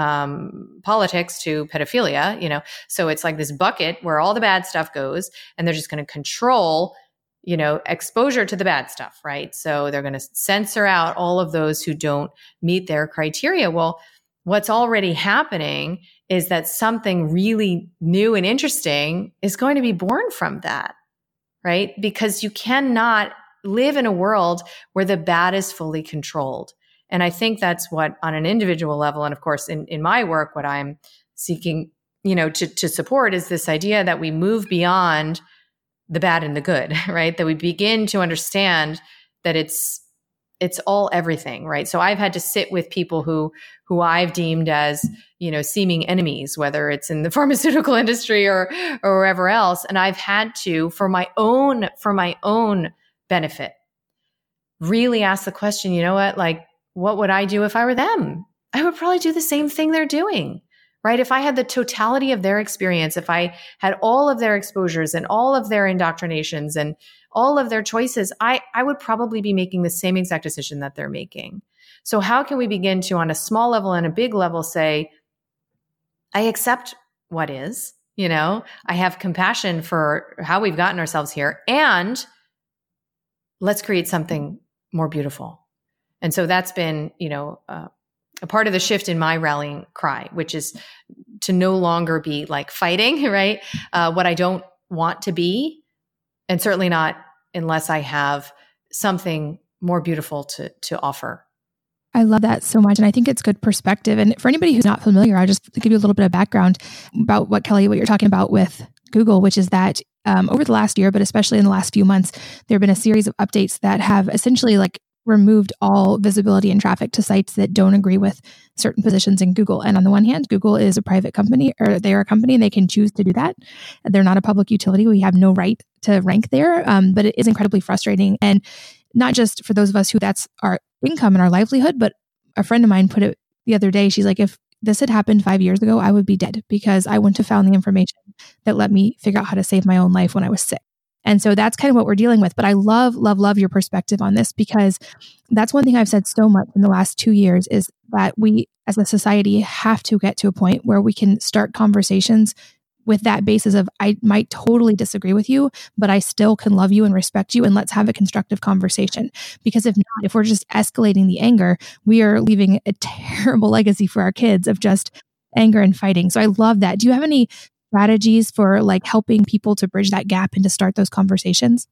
um, politics to pedophilia, you know. So it's like this bucket where all the bad stuff goes, and they're just going to control, you know, exposure to the bad stuff, right? So they're going to censor out all of those who don't meet their criteria. Well, what's already happening is that something really new and interesting is going to be born from that, right? Because you cannot live in a world where the bad is fully controlled. And I think that's what, on an individual level, and of course, in, in my work, what I'm seeking, you know, to, to support is this idea that we move beyond the bad and the good, right? That we begin to understand that it's, it's all everything, right? So I've had to sit with people who, who I've deemed as, you know, seeming enemies, whether it's in the pharmaceutical industry or, or wherever else. And I've had to, for my own, for my own benefit, really ask the question, you know what, like, what would I do if I were them? I would probably do the same thing they're doing, right? If I had the totality of their experience, if I had all of their exposures and all of their indoctrinations and all of their choices, I, I would probably be making the same exact decision that they're making. So how can we begin to, on a small level and a big level, say, I accept what is, you know, I have compassion for how we've gotten ourselves here, and let's create something more beautiful. And so that's been, you know, uh, a part of the shift in my rallying cry, which is to no longer be like fighting, right? Uh, what I don't want to be, and certainly not unless I have something more beautiful to to offer. I love that so much. And I think it's good perspective. And for anybody who's not familiar, I'll just give you a little bit of background about what, Kelly, what you're talking about with Google, which is that um, over the last year, but especially in the last few months, there have been a series of updates that have essentially like removed all visibility and traffic to sites that don't agree with certain positions in Google. And on the one hand, Google is a private company, or they are a company, and they can choose to do that. They're not a public utility. We have no right to rank there, um, but it is incredibly frustrating. And not just for those of us who that's our income and our livelihood, but a friend of mine put it the other day. She's like, if this had happened five years ago, I would be dead, because I wouldn't have found the information that let me figure out how to save my own life when I was sick. And so that's kind of what we're dealing with. But I love, love, love your perspective on this, because that's one thing I've said so much in the last two years is that we as a society have to get to a point where we can start conversations with that basis of, I might totally disagree with you, but I still can love you and respect you, and let's have a constructive conversation. Because if not, if we're just escalating the anger, we are leaving a terrible legacy for our kids of just anger and fighting. So I love that. Do you have any strategies for like helping people to bridge that gap and to start those conversations?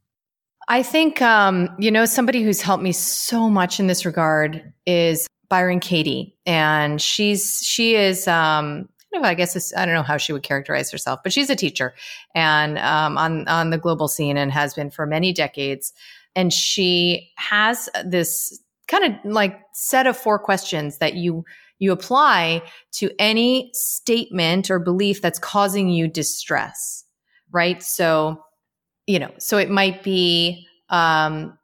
I think, um, you know, somebody who's helped me so much in this regard is Byron Katie. And she's, she is, um, kind of, I guess, it's, I don't know how she would characterize herself, but she's a teacher and, um, on, on the global scene, and has been for many decades. And she has this kind of like set of four questions that you you apply to any statement or belief that's causing you distress, right? So, you know, so it might be, um,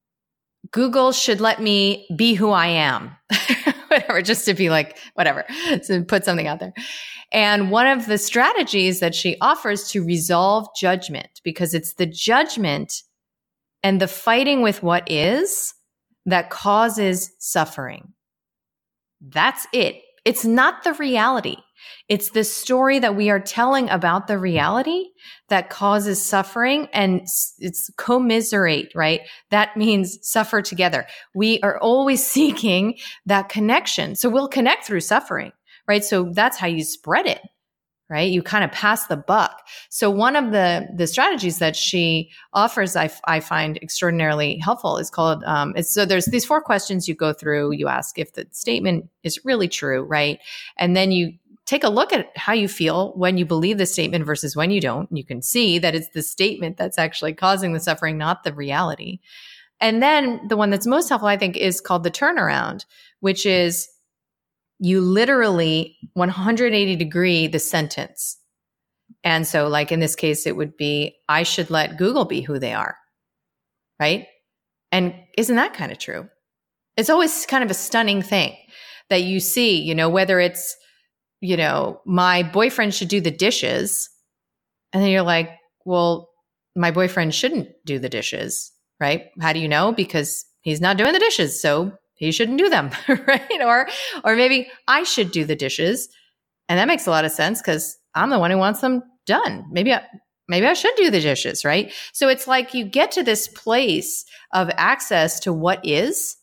Google should let me be who I am, whatever, just to be like, whatever, so put something out there. And one of the strategies that she offers to resolve judgment, because it's the judgment and the fighting with what is that causes suffering. That's it. It's not the reality. It's the story that we are telling about the reality that causes suffering, and it's commiserate, right? That means suffer together. We are always seeking that connection. So we'll connect through suffering, right? So that's how you spread it, right? You kind of pass the buck. So one of the, the strategies that she offers, I, I find extraordinarily helpful is called, um, it's, so there's these four questions you go through. You ask if the statement is really true, right? And then you take a look at how you feel when you believe the statement versus when you don't. You can see that it's the statement that's actually causing the suffering, not the reality. And then the one that's most helpful, I think, is called the turnaround, which is you literally one hundred eighty degree the sentence. And so like in this case, it would be, I should let Google be who they are, right? And isn't that kind of true? It's always kind of a stunning thing that you see, you know, whether it's, you know, my boyfriend should do the dishes. And then you're like, well, my boyfriend shouldn't do the dishes, right? How do you know? Because he's not doing the dishes. So he shouldn't do them, right? Or, or maybe I should do the dishes. And that makes a lot of sense because I'm the one who wants them done. Maybe I, maybe I should do the dishes, right? So it's like you get to this place of access to what is,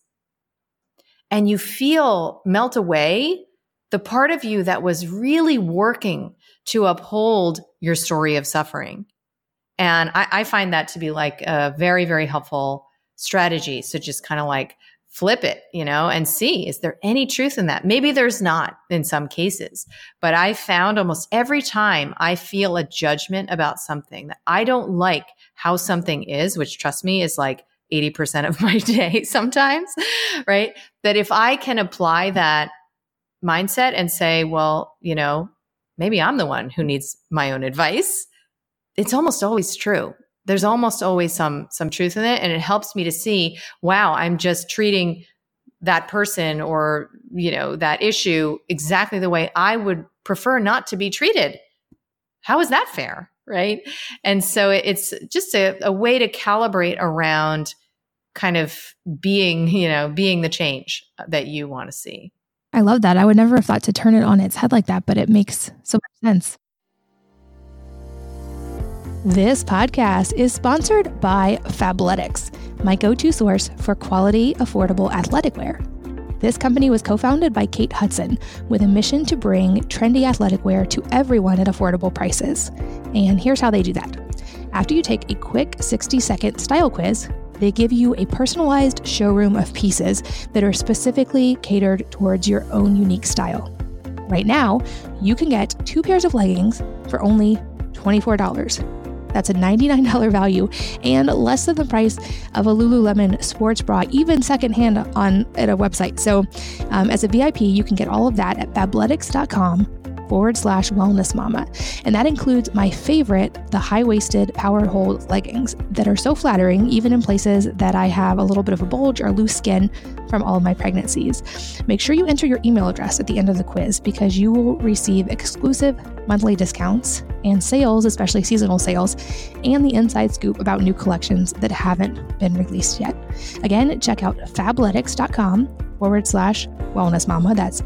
and you feel melt away the part of you that was really working to uphold your story of suffering. And I, I find that to be like a very, very helpful strategy. So just kind of like flip it, you know, and see, is there any truth in that? Maybe there's not in some cases, but I found almost every time I feel a judgment about something that I don't like how something is, which trust me is like eighty percent of my day sometimes, right? That if I can apply that mindset and say, well, you know, maybe I'm the one who needs my own advice, it's almost always true. There's almost always some some truth in it. And it helps me to see, wow, I'm just treating that person or, you know, that issue exactly the way I would prefer not to be treated. How is that fair? Right. And so it's just a, a way to calibrate around kind of being, you know, being the change that you want to see. I love that. I would never have thought to turn it on its head like that, but it makes so much sense. This podcast is sponsored by Fabletics, my go-to source for quality, affordable athletic wear. This company was co-founded by Kate Hudson with a mission to bring trendy athletic wear to everyone at affordable prices. And here's how they do that. After you take a quick sixty-second style quiz, they give you a personalized showroom of pieces that are specifically catered towards your own unique style. Right now, you can get two pairs of leggings for only twenty-four dollars. That's a ninety-nine dollars value and less than the price of a Lululemon sports bra, even secondhand on at a website. So um, as a V I P, you can get all of that at fabletics.com forward slash wellness mama. And that includes my favorite, the high-waisted power hold leggings that are so flattering, even in places that I have a little bit of a bulge or loose skin from all of my pregnancies. Make sure you enter your email address at the end of the quiz because you will receive exclusive monthly discounts and sales, especially seasonal sales, and the inside scoop about new collections that haven't been released yet. Again, check out fabletics.com forward slash wellness mama. That's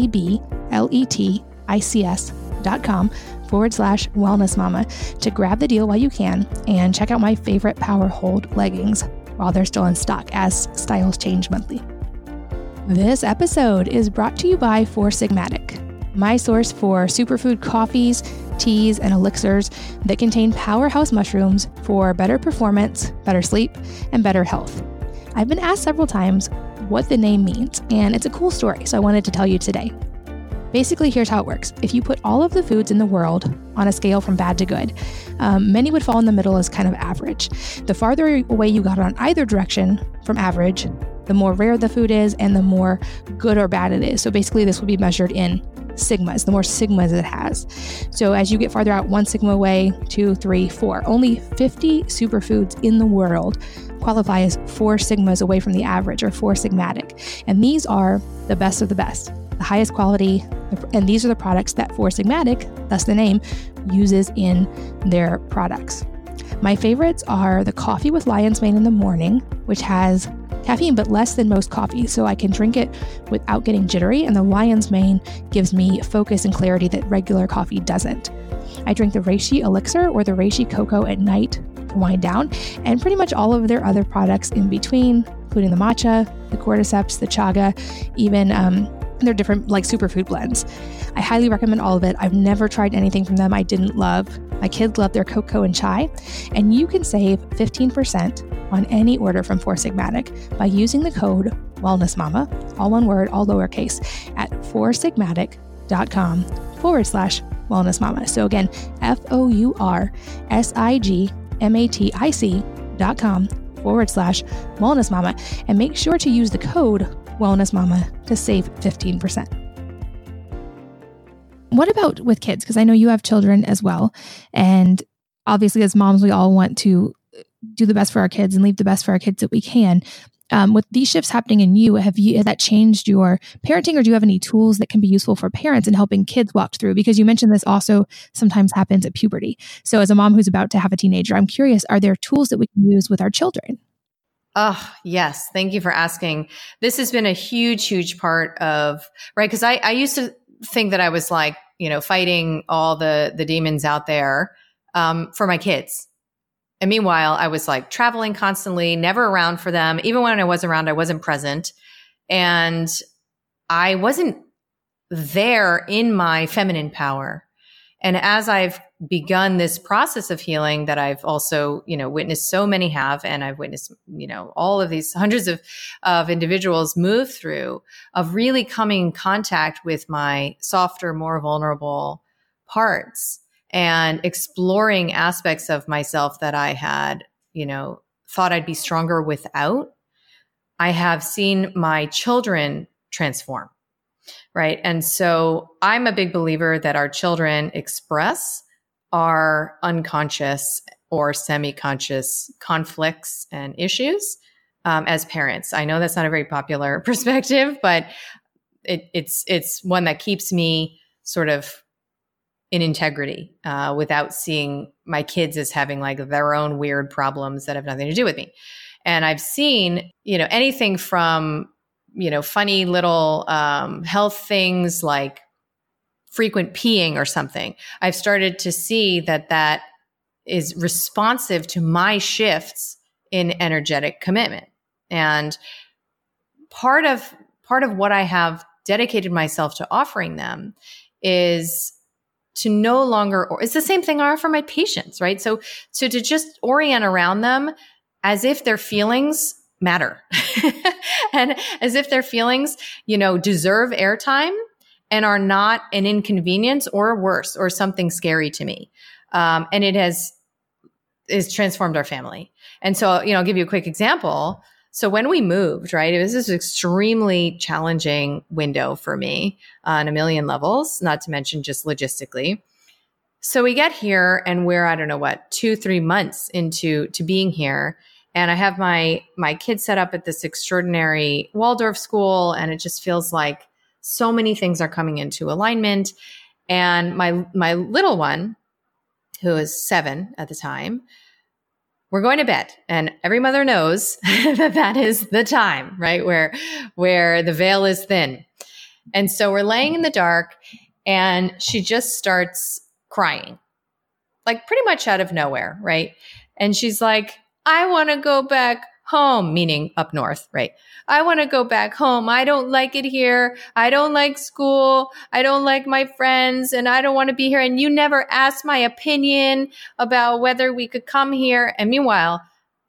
F-A-B-L-E-T I-C-S dot com forward slash wellness mama to grab the deal while you can and check out my favorite power hold leggings while they're still in stock as styles change monthly. This episode is brought to you by Four Sigmatic, my source for superfood coffees, teas, and elixirs that contain powerhouse mushrooms for better performance, better sleep, and better health. I've been asked several times what the name means, and it's a cool story, so I wanted to tell you today. Basically, here's how it works. If you put all of the foods in the world on a scale from bad to good, um, many would fall in the middle as kind of average. The farther away you got on either direction from average, the more rare the food is and the more good or bad it is. So basically, this would be measured in sigmas, the more sigmas it has. So as you get farther out, one sigma away, two, three, four, only fifty superfoods in the world qualify as four sigmas away from the average or four sigmatic. And these are the best of the best, the highest quality, and these are the products that Four Sigmatic, thus the name, uses in their products. My favorites are the coffee with lion's mane in the morning, which has caffeine, but less than most coffee, so I can drink it without getting jittery, and the lion's mane gives me focus and clarity that regular coffee doesn't. I drink the Reishi Elixir or the Reishi Cocoa at night to wind down, and pretty much all of their other products in between, including the matcha, the cordyceps, the chaga, even um, their different like superfood blends. I highly recommend all of it. I've never tried anything from them I didn't love. My kids love their cocoa and chai, and you can save fifteen percent on any order from Four Sigmatic by using the code WellnessMama, all one word, all lowercase, at foursigmatic.com forward slash WellnessMama. So again, F-O-U-R-S-I-G-M-A-T-I-C dot com forward slash WellnessMama, and make sure to use the code WellnessMama to save fifteen percent. What about with kids? Because I know you have children as well. And obviously as moms, we all want to do the best for our kids and leave the best for our kids that we can. Um, with these shifts happening in you, have you, has that changed your parenting, or do you have any tools that can be useful for parents in helping kids walk through? Because you mentioned this also sometimes happens at puberty. So as a mom who's about to have a teenager, I'm curious, are there tools that we can use with our children? Oh, yes. Thank you for asking. This has been a huge, huge part of, right? Because I, I used to think that I was like, you know, fighting all the, the demons out there um, for my kids. And meanwhile, I was like traveling constantly, never around for them. Even when I was around, I wasn't present. And I wasn't there in my feminine power. And as I've begun this process of healing that I've also, you know, witnessed so many have, and I've witnessed, you know, all of these hundreds of, of individuals move through, of really coming in contact with my softer, more vulnerable parts and exploring aspects of myself that I had, you know, thought I'd be stronger without, I have seen my children transform. Right. And so I'm a big believer that our children express our unconscious or semi-conscious conflicts and issues um, as parents. I know that's not a very popular perspective, but it, it's it's one that keeps me sort of in integrity uh, without seeing my kids as having like their own weird problems that have nothing to do with me. And I've seen, you know, anything from you know, funny little um, health things like frequent peeing or something. I've started to see that that is responsive to my shifts in energetic commitment. And part of, part of what I have dedicated myself to offering them is to no longer, or it's the same thing I offer my patients, right? So, so to just orient around them as if their feelings matter and as if their feelings, you know, deserve airtime and are not an inconvenience or worse or something scary to me. Um, and it has, is transformed our family. And so, you know, I'll give you a quick example. So when we moved, right, it was this extremely challenging window for me on a million levels, not to mention just logistically. So we get here and we're, I don't know what, two, three months into to being here. And I have my my kids set up at this extraordinary Waldorf school, and it just feels like so many things are coming into alignment. And my my little one, who is seven at the time, we're going to bed, and every mother knows that that is the time, right, where where the veil is thin. And so we're laying in the dark, and she just starts crying, like pretty much out of nowhere, right? And she's like, I want to go back home, meaning up north, right? I want to go back home. I don't like it here. I don't like school. I don't like my friends, and I don't want to be here. And you never asked my opinion about whether we could come here. And meanwhile,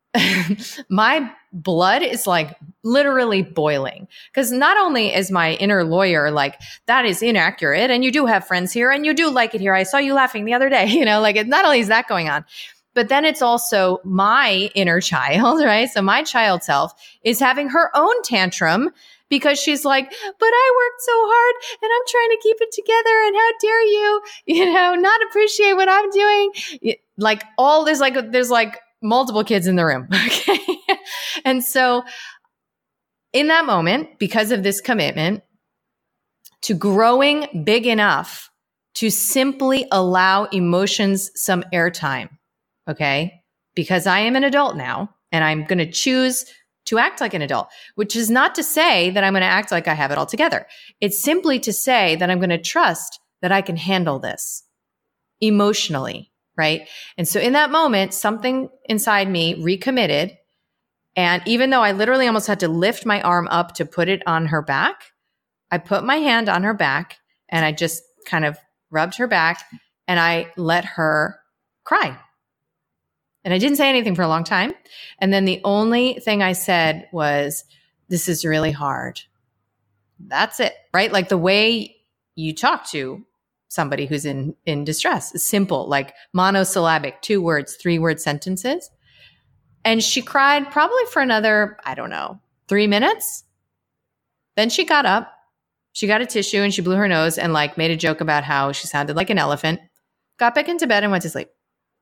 my blood is like literally boiling, because not only is my inner lawyer like, that is inaccurate, and you do have friends here and you do like it here. I saw you laughing the other day, you know, like it, not only is that going on, but then it's also my inner child, right? So my child self is having her own tantrum because she's like, but I worked so hard and I'm trying to keep it together, and how dare you, you know, not appreciate what I'm doing. Like all there's like, there's like multiple kids in the room. Okay. And so in that moment, because of this commitment to growing big enough to simply allow emotions some airtime, okay? Because I am an adult now, and I'm going to choose to act like an adult, which is not to say that I'm going to act like I have it all together. It's simply to say that I'm going to trust that I can handle this emotionally, right? And so in that moment, something inside me recommitted. And even though I literally almost had to lift my arm up to put it on her back, I put my hand on her back and I just kind of rubbed her back and I let her cry. And I didn't say anything for a long time. And then the only thing I said was, this is really hard. That's it, right? Like the way you talk to somebody who's in, in distress is simple, like monosyllabic, two words, three word sentences. And she cried probably for another, I don't know, three minutes. Then she got up, she got a tissue and she blew her nose and like made a joke about how she sounded like an elephant, got back into bed and went to sleep.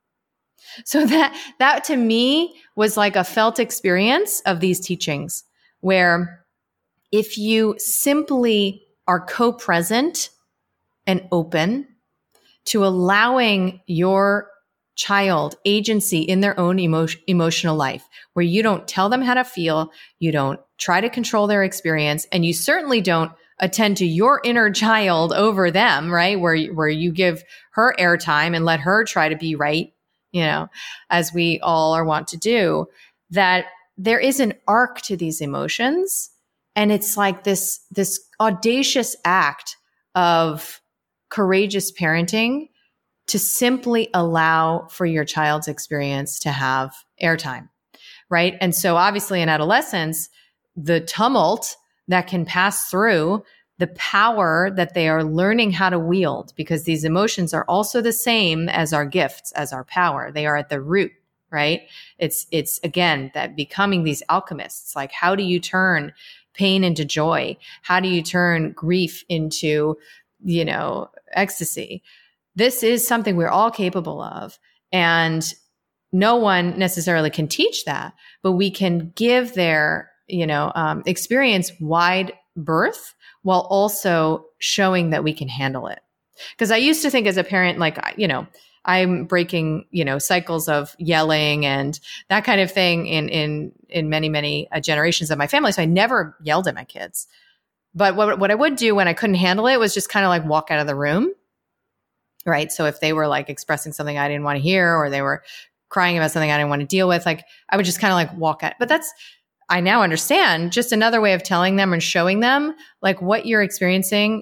So that, that to me was like a felt experience of these teachings where if you simply are co-present and open to allowing your child agency in their own emo- emotional life, where you don't tell them how to feel, you don't try to control their experience, and you certainly don't attend to your inner child over them, right? Where, where you give her airtime and let her try to be right, you know, as we all are wont to do, that there is an arc to these emotions. And it's like this, this audacious act of courageous parenting to simply allow for your child's experience to have airtime, right? And so obviously in adolescence, the tumult that can pass through, the power that they are learning how to wield, because these emotions are also the same as our gifts, as our power. They are at the root, right? It's, it's again, that becoming these alchemists. Like, how do you turn pain into joy? How do you turn grief into, you know, ecstasy? This is something we're all capable of. And no one necessarily can teach that, but we can give their, you know, um, experience wide berth while also showing that we can handle it. Because I used to think as a parent, like, you know, I'm breaking, you know, cycles of yelling and that kind of thing in, in, in many, many uh, generations of my family. So I never yelled at my kids. But what, what I would do when I couldn't handle it was just kind of like walk out of the room. Right. So if they were like expressing something I didn't want to hear, or they were crying about something I didn't want to deal with, like I would just kind of like walk out. But that's, I now understand, just another way of telling them and showing them like what you're experiencing,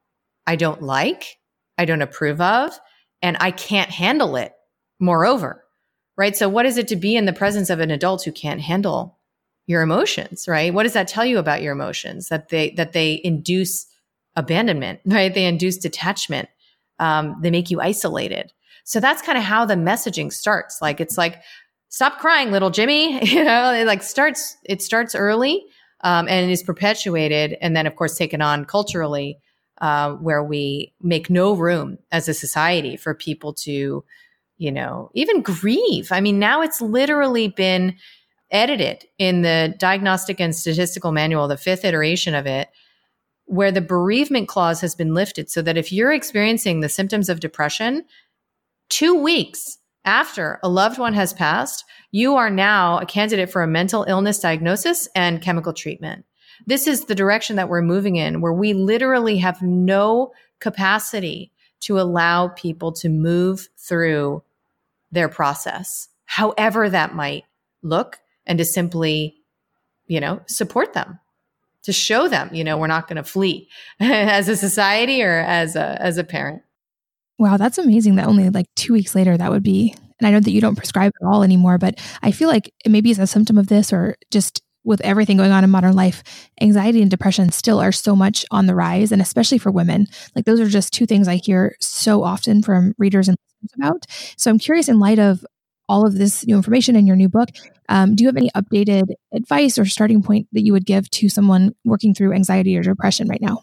I don't like, I don't approve of, and I can't handle it. Moreover, right? So what is it to be in the presence of an adult who can't handle your emotions, right? What does that tell you about your emotions? That they, that they induce abandonment, right? They induce detachment. Um, they make you isolated. So that's kind of how the messaging starts. Like, it's like, stop crying, little Jimmy. You know, it like starts, it starts early, um, and is perpetuated. And then of course taken on culturally, uh, where we make no room as a society for people to, you know, even grieve. I mean, now it's literally been edited in the Diagnostic and Statistical Manual, the fifth iteration of it, where the bereavement clause has been lifted so that if you're experiencing the symptoms of depression two weeks after a loved one has passed, you are now a candidate for a mental illness diagnosis and chemical treatment. This is the direction that we're moving in, where we literally have no capacity to allow people to move through their process, however that might look, and to simply, you know, support them. To show them, you know, we're not going to flee as a society or as a as a parent. Wow, that's amazing that only like two weeks later that would be, and I know that you don't prescribe at all anymore, but I feel like maybe it's a symptom of this, or just with everything going on in modern life, anxiety and depression still are so much on the rise, and especially for women. Like those are just two things I hear so often from readers and listeners about. So I'm curious, in light of all of this new information in your new book, um, do you have any updated advice or starting point that you would give to someone working through anxiety or depression right now?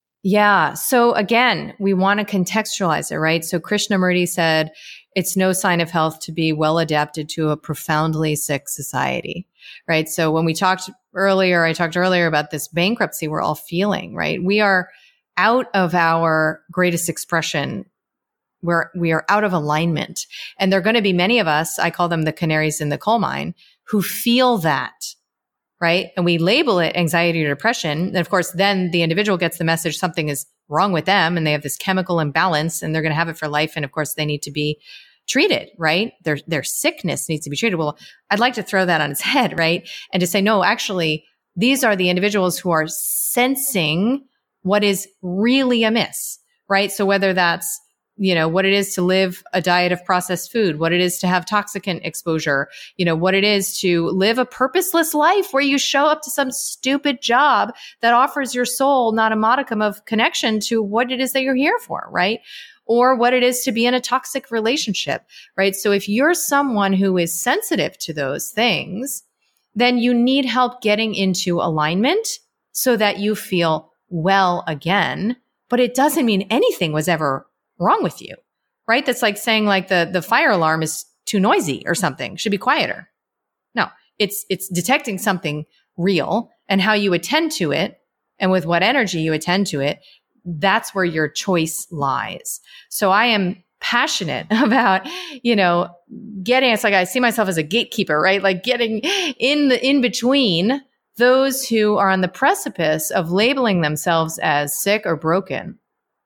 Yeah. So again, we want to contextualize it, right? So Krishnamurti said, it's no sign of health to be well adapted to a profoundly sick society, right? So when we talked earlier, I talked earlier about this bankruptcy we're all feeling, right? We are out of our greatest expression. We're, we are out of alignment. And there are going to be many of us, I call them the canaries in the coal mine, who feel that, right? And we label it anxiety or depression. And of course, then the individual gets the message something is wrong with them and they have this chemical imbalance and they're going to have it for life. And of course, they need to be treated, right? Their, their sickness needs to be treated. Well, I'd like to throw that on its head, right? And to say, no, actually, these are the individuals who are sensing what is really amiss, right? So whether that's, you know, what it is to live a diet of processed food, what it is to have toxicant exposure, you know, what it is to live a purposeless life where you show up to some stupid job that offers your soul not a modicum of connection to what it is that you're here for, right? Or what it is to be in a toxic relationship, right? So if you're someone who is sensitive to those things, then you need help getting into alignment so that you feel well again. But it doesn't mean anything was ever wrong with you, right? That's like saying like the, the fire alarm is too noisy or something, should be quieter. No, it's, it's detecting something real and how you attend to it and with what energy you attend to it. That's where your choice lies. So I am passionate about, you know, getting, it's like I see myself as a gatekeeper, right? Like getting in the, in between those who are on the precipice of labeling themselves as sick or broken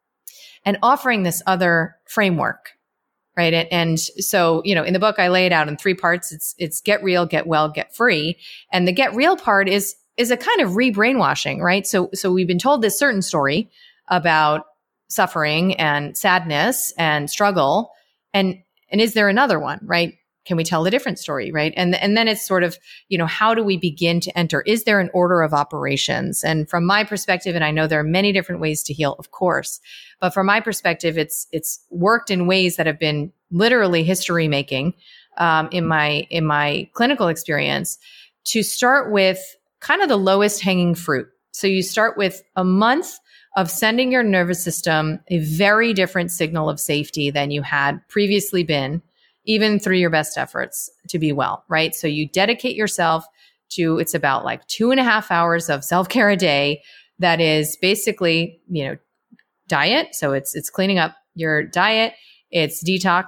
and offering this other framework, right? And, and so, you know, in the book, I lay it out in three parts. It's, it's get real, get well, get free. And the get real part is, is a kind of re-brainwashing, right? So, so we've been told this certain story about suffering and sadness and struggle. And, and is there another one, right? Can we tell a different story, right? And, and then it's sort of, you know, how do we begin to enter? Is there an order of operations? And from my perspective, and I know there are many different ways to heal, of course, but from my perspective, it's, it's worked in ways that have been literally history making, um, in my, in my clinical experience to start with kind of the lowest hanging fruit. So you start with a month of sending your nervous system a very different signal of safety than you had previously been, even through your best efforts to be well, right? So you dedicate yourself to, it's about like two and a half hours of self-care a day. That is basically, you know, diet. So it's, it's cleaning up your diet. It's detox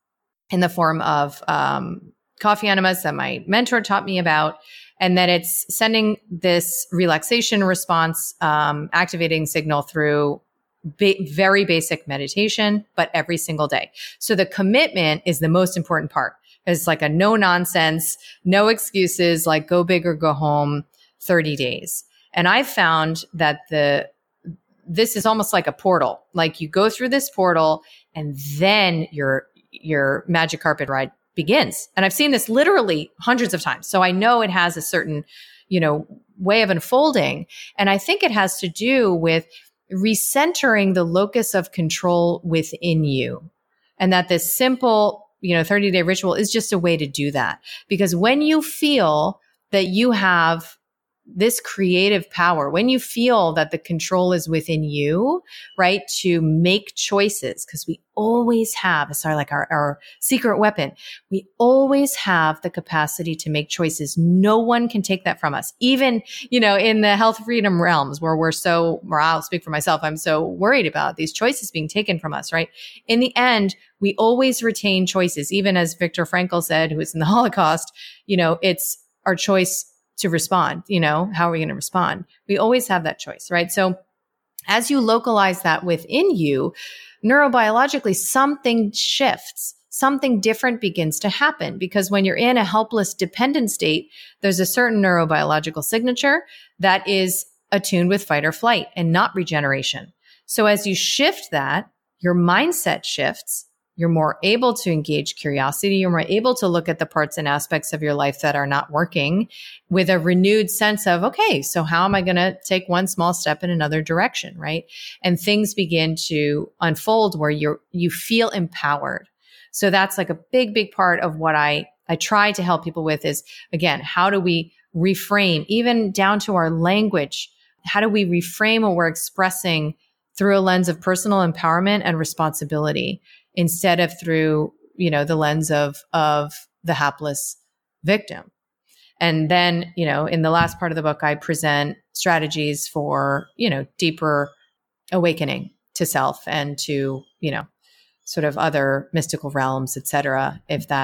in the form of, um, coffee enemas that my mentor taught me about. And then it's sending this relaxation response, um, activating signal through Ba- very basic meditation, but every single day. So the commitment is the most important part. It's like a no nonsense, no excuses, like go big or go home, thirty days. And I've found that the, this is almost like a portal. Like you go through this portal and then your, your magic carpet ride begins. And I've seen this literally hundreds of times. So I know it has a certain, you know, way of unfolding. And I think it has to do with recentering the locus of control within you. And that this simple, you know, thirty day ritual is just a way to do that. Because when you feel that you have this creative power, when you feel that the control is within you, right, to make choices, because we always have, it's our, like our, our secret weapon. We always have the capacity to make choices. No one can take that from us. Even, you know, in the health freedom realms where we're so, or I'll speak for myself, I'm so worried about these choices being taken from us, right? In the end, we always retain choices. Even as Viktor Frankl said, who was in the Holocaust, you know, it's our choice to respond. You know, how are we going to respond? We always have that choice, right? So as you localize that within you, neurobiologically, something shifts, something different begins to happen. Because when you're in a helpless dependent state, there's a certain neurobiological signature that is attuned with fight or flight and not regeneration. So as you shift that, your mindset shifts. You're more able to engage curiosity. You're more able to look at the parts and aspects of your life that are not working with a renewed sense of, okay, so how am I going to take one small step in another direction, right? And things begin to unfold where you're, you feel empowered. So that's like a big, big part of what I, I try to help people with is, again, how do we reframe, even down to our language? How do we reframe what we're expressing through a lens of personal empowerment and responsibility, instead of through, you know, the lens of, of the hapless victim? And then, you know, in the last part of the book, I present strategies for, you know, deeper awakening to self and to, you know, sort of other mystical realms, et cetera, if that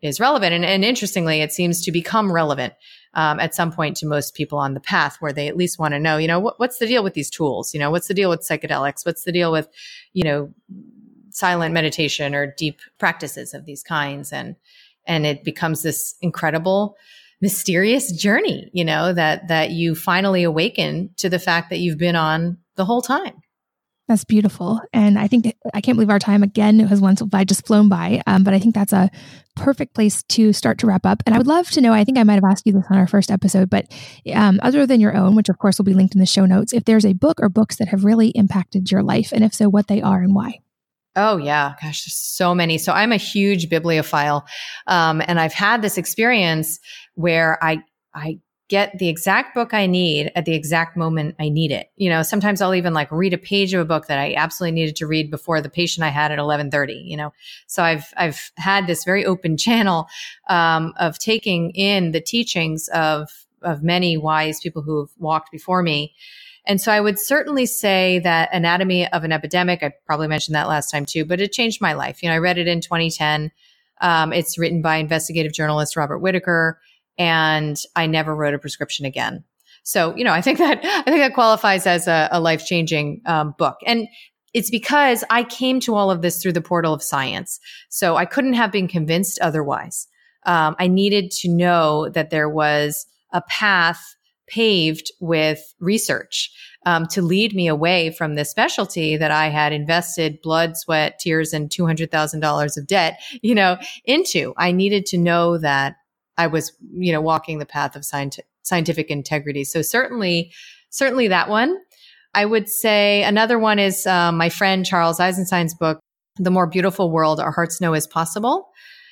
is relevant. And, and interestingly, it seems to become relevant um, at some point to most people on the path, where they at least want to know, you know, what, what's the deal with these tools? You know, what's the deal with psychedelics? What's the deal with, you know, silent meditation or deep practices of these kinds? And, and it becomes this incredible, mysterious journey, you know, that, that you finally awaken to the fact that you've been on the whole time. That's beautiful. And I think, I can't believe our time again has once by just flown by. Um, but I think that's a perfect place to start to wrap up. And I would love to know, I think I might have asked you this on our first episode, but um, other than your own, which of course will be linked in the show notes, if there's a book or books that have really impacted your life, and if so, what they are and why. Oh yeah. Gosh, there's so many. So I'm a huge bibliophile. Um, and I've had this experience where I, I get the exact book I need at the exact moment I need it. You know, sometimes I'll even like read a page of a book that I absolutely needed to read before the patient I had at eleven thirty, you know. So I've, I've had this very open channel, um, of taking in the teachings of, of many wise people who have walked before me. And so I would certainly say that Anatomy of an Epidemic, I probably mentioned that last time too, but it changed my life. You know, I read it in twenty ten. Um, it's written by investigative journalist Robert Whitaker. And I never wrote a prescription again. So, you know, I think that, I think that qualifies as a, a life-changing um, book. And it's because I came to all of this through the portal of science. So I couldn't have been convinced otherwise. Um, I needed to know that there was a path paved with research um, to lead me away from this specialty that I had invested blood, sweat, tears, and two hundred thousand dollars of debt, you know, into. I needed to know that I was, you know, walking the path of scientific, scientific integrity. So certainly, certainly that one. I would say another one is um, my friend Charles Eisenstein's book, The More Beautiful World Our Hearts Know Is Possible.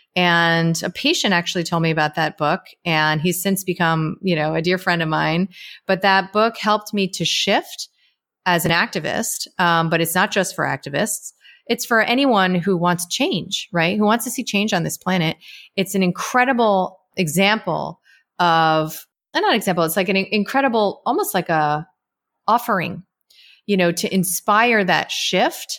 And a patient actually told me about that book, and he's since become, you know, a dear friend of mine. But that book helped me to shift as an activist. Um, but it's not just for activists. It's for anyone who wants change, right? Who wants to see change on this planet. It's an incredible example of, not example, it's like an incredible, almost like a offering, you know, to inspire that shift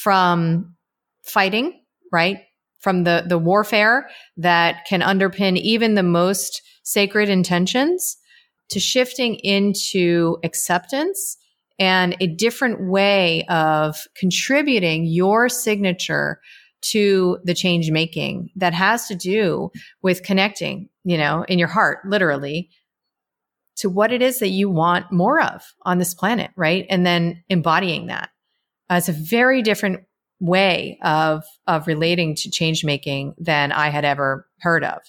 from fighting, right? From the, the warfare that can underpin even the most sacred intentions, to shifting into acceptance and a different way of contributing your signature to the change making that has to do with connecting, you know, in your heart, literally, to what it is that you want more of on this planet, right? And then embodying that. Uh, it's a very different way of, of relating to change making than I had ever heard of.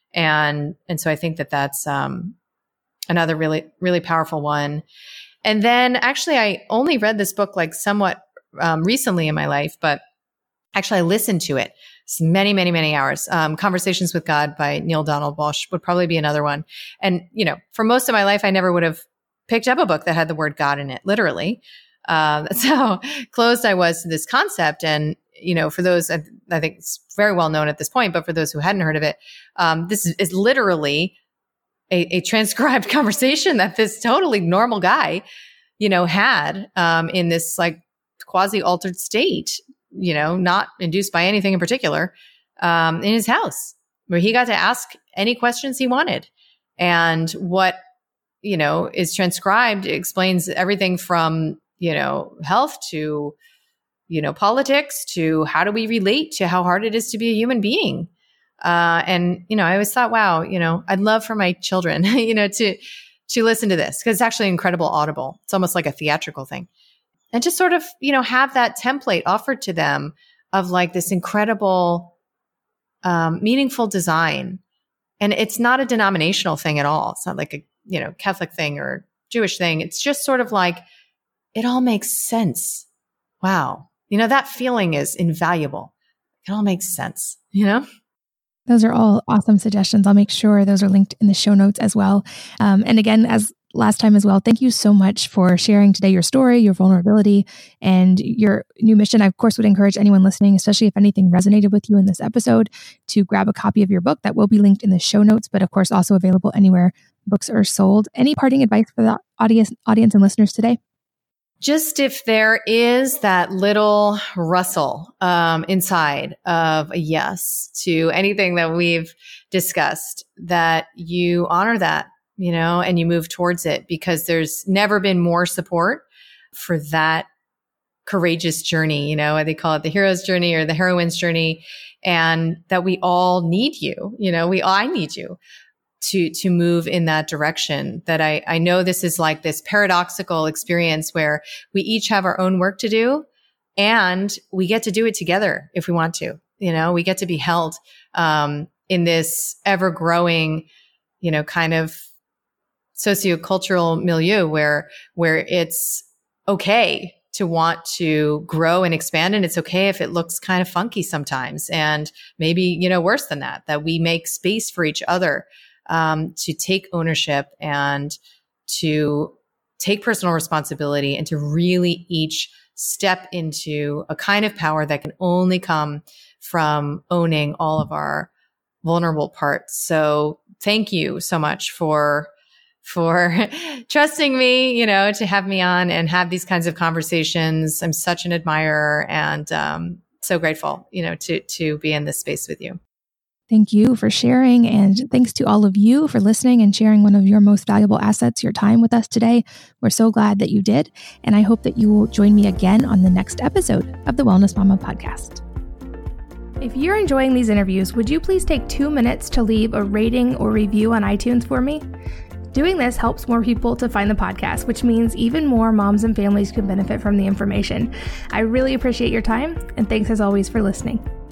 And, and so I think that that's, um, another really, really powerful one. And then actually I only read this book like somewhat, um, recently in my life, but actually I listened to it many, many, many hours. Um, Conversations with God by Neale Donald Walsch would probably be another one. And, you know, for most of my life, I never would have picked up a book that had the word God in it, literally. Uh, that's how closed I was to this concept. And, you know, for those, I, I think it's very well known at this point, but for those who hadn't heard of it, um, this is, is literally a, a transcribed conversation that this totally normal guy, you know, had um, in this like quasi altered state, you know, not induced by anything in particular, um, in his house, where he got to ask any questions he wanted. And what, you know, is transcribed explains everything from, you know, health to, you know, politics to how do we relate to how hard it is to be a human being. Uh, and, you know, I always thought, wow, you know, I'd love for my children, you know, to, to listen to this, because it's actually incredible audible. It's almost like a theatrical thing. And just sort of, you know, have that template offered to them of like this incredible, um, meaningful design. And it's not a denominational thing at all. It's not like a, you know, Catholic thing or Jewish thing. It's just sort of like, it all makes sense. Wow. You know, that feeling is invaluable. It all makes sense, you know? Those are all awesome suggestions. I'll make sure those are linked in the show notes as well. Um, and again, as last time as well, thank you so much for sharing today your story, your vulnerability, and your new mission. I, of course, would encourage anyone listening, especially if anything resonated with you in this episode, to grab a copy of your book that will be linked in the show notes, but of course, also available anywhere books are sold. Any parting advice for the audience, audience and listeners today? just if there is that little rustle um, inside of a yes to anything that we've discussed, that you honor that, you know, and you move towards it, because there's never been more support for that courageous journey. You know, they call it the hero's journey or the heroine's journey, and that we all need you. You know, we, I need you to, to move in that direction. That I, I know this is like this paradoxical experience where we each have our own work to do, and we get to do it together if we want to. You know, we get to be held, um, in this ever growing, you know, kind of sociocultural milieu where, where it's okay to want to grow and expand. And it's okay if it looks kind of funky sometimes. And maybe, you know, worse than that, that we make space for each other, um, to take ownership and to take personal responsibility, and to really each step into a kind of power that can only come from owning all of our vulnerable parts. So thank you so much for for trusting me, you know, to have me on and have these kinds of conversations. I'm such an admirer, and um, so grateful, you know, to to be in this space with you. Thank you for sharing. And thanks to all of you for listening and sharing one of your most valuable assets, your time, with us today. We're so glad that you did. And I hope that you will join me again on the next episode of the Wellness Mama podcast. If you're enjoying these interviews, would you please take two minutes to leave a rating or review on iTunes for me? Doing this helps more people to find the podcast, which means even more moms and families can benefit from the information. I really appreciate your time, and thanks as always for listening.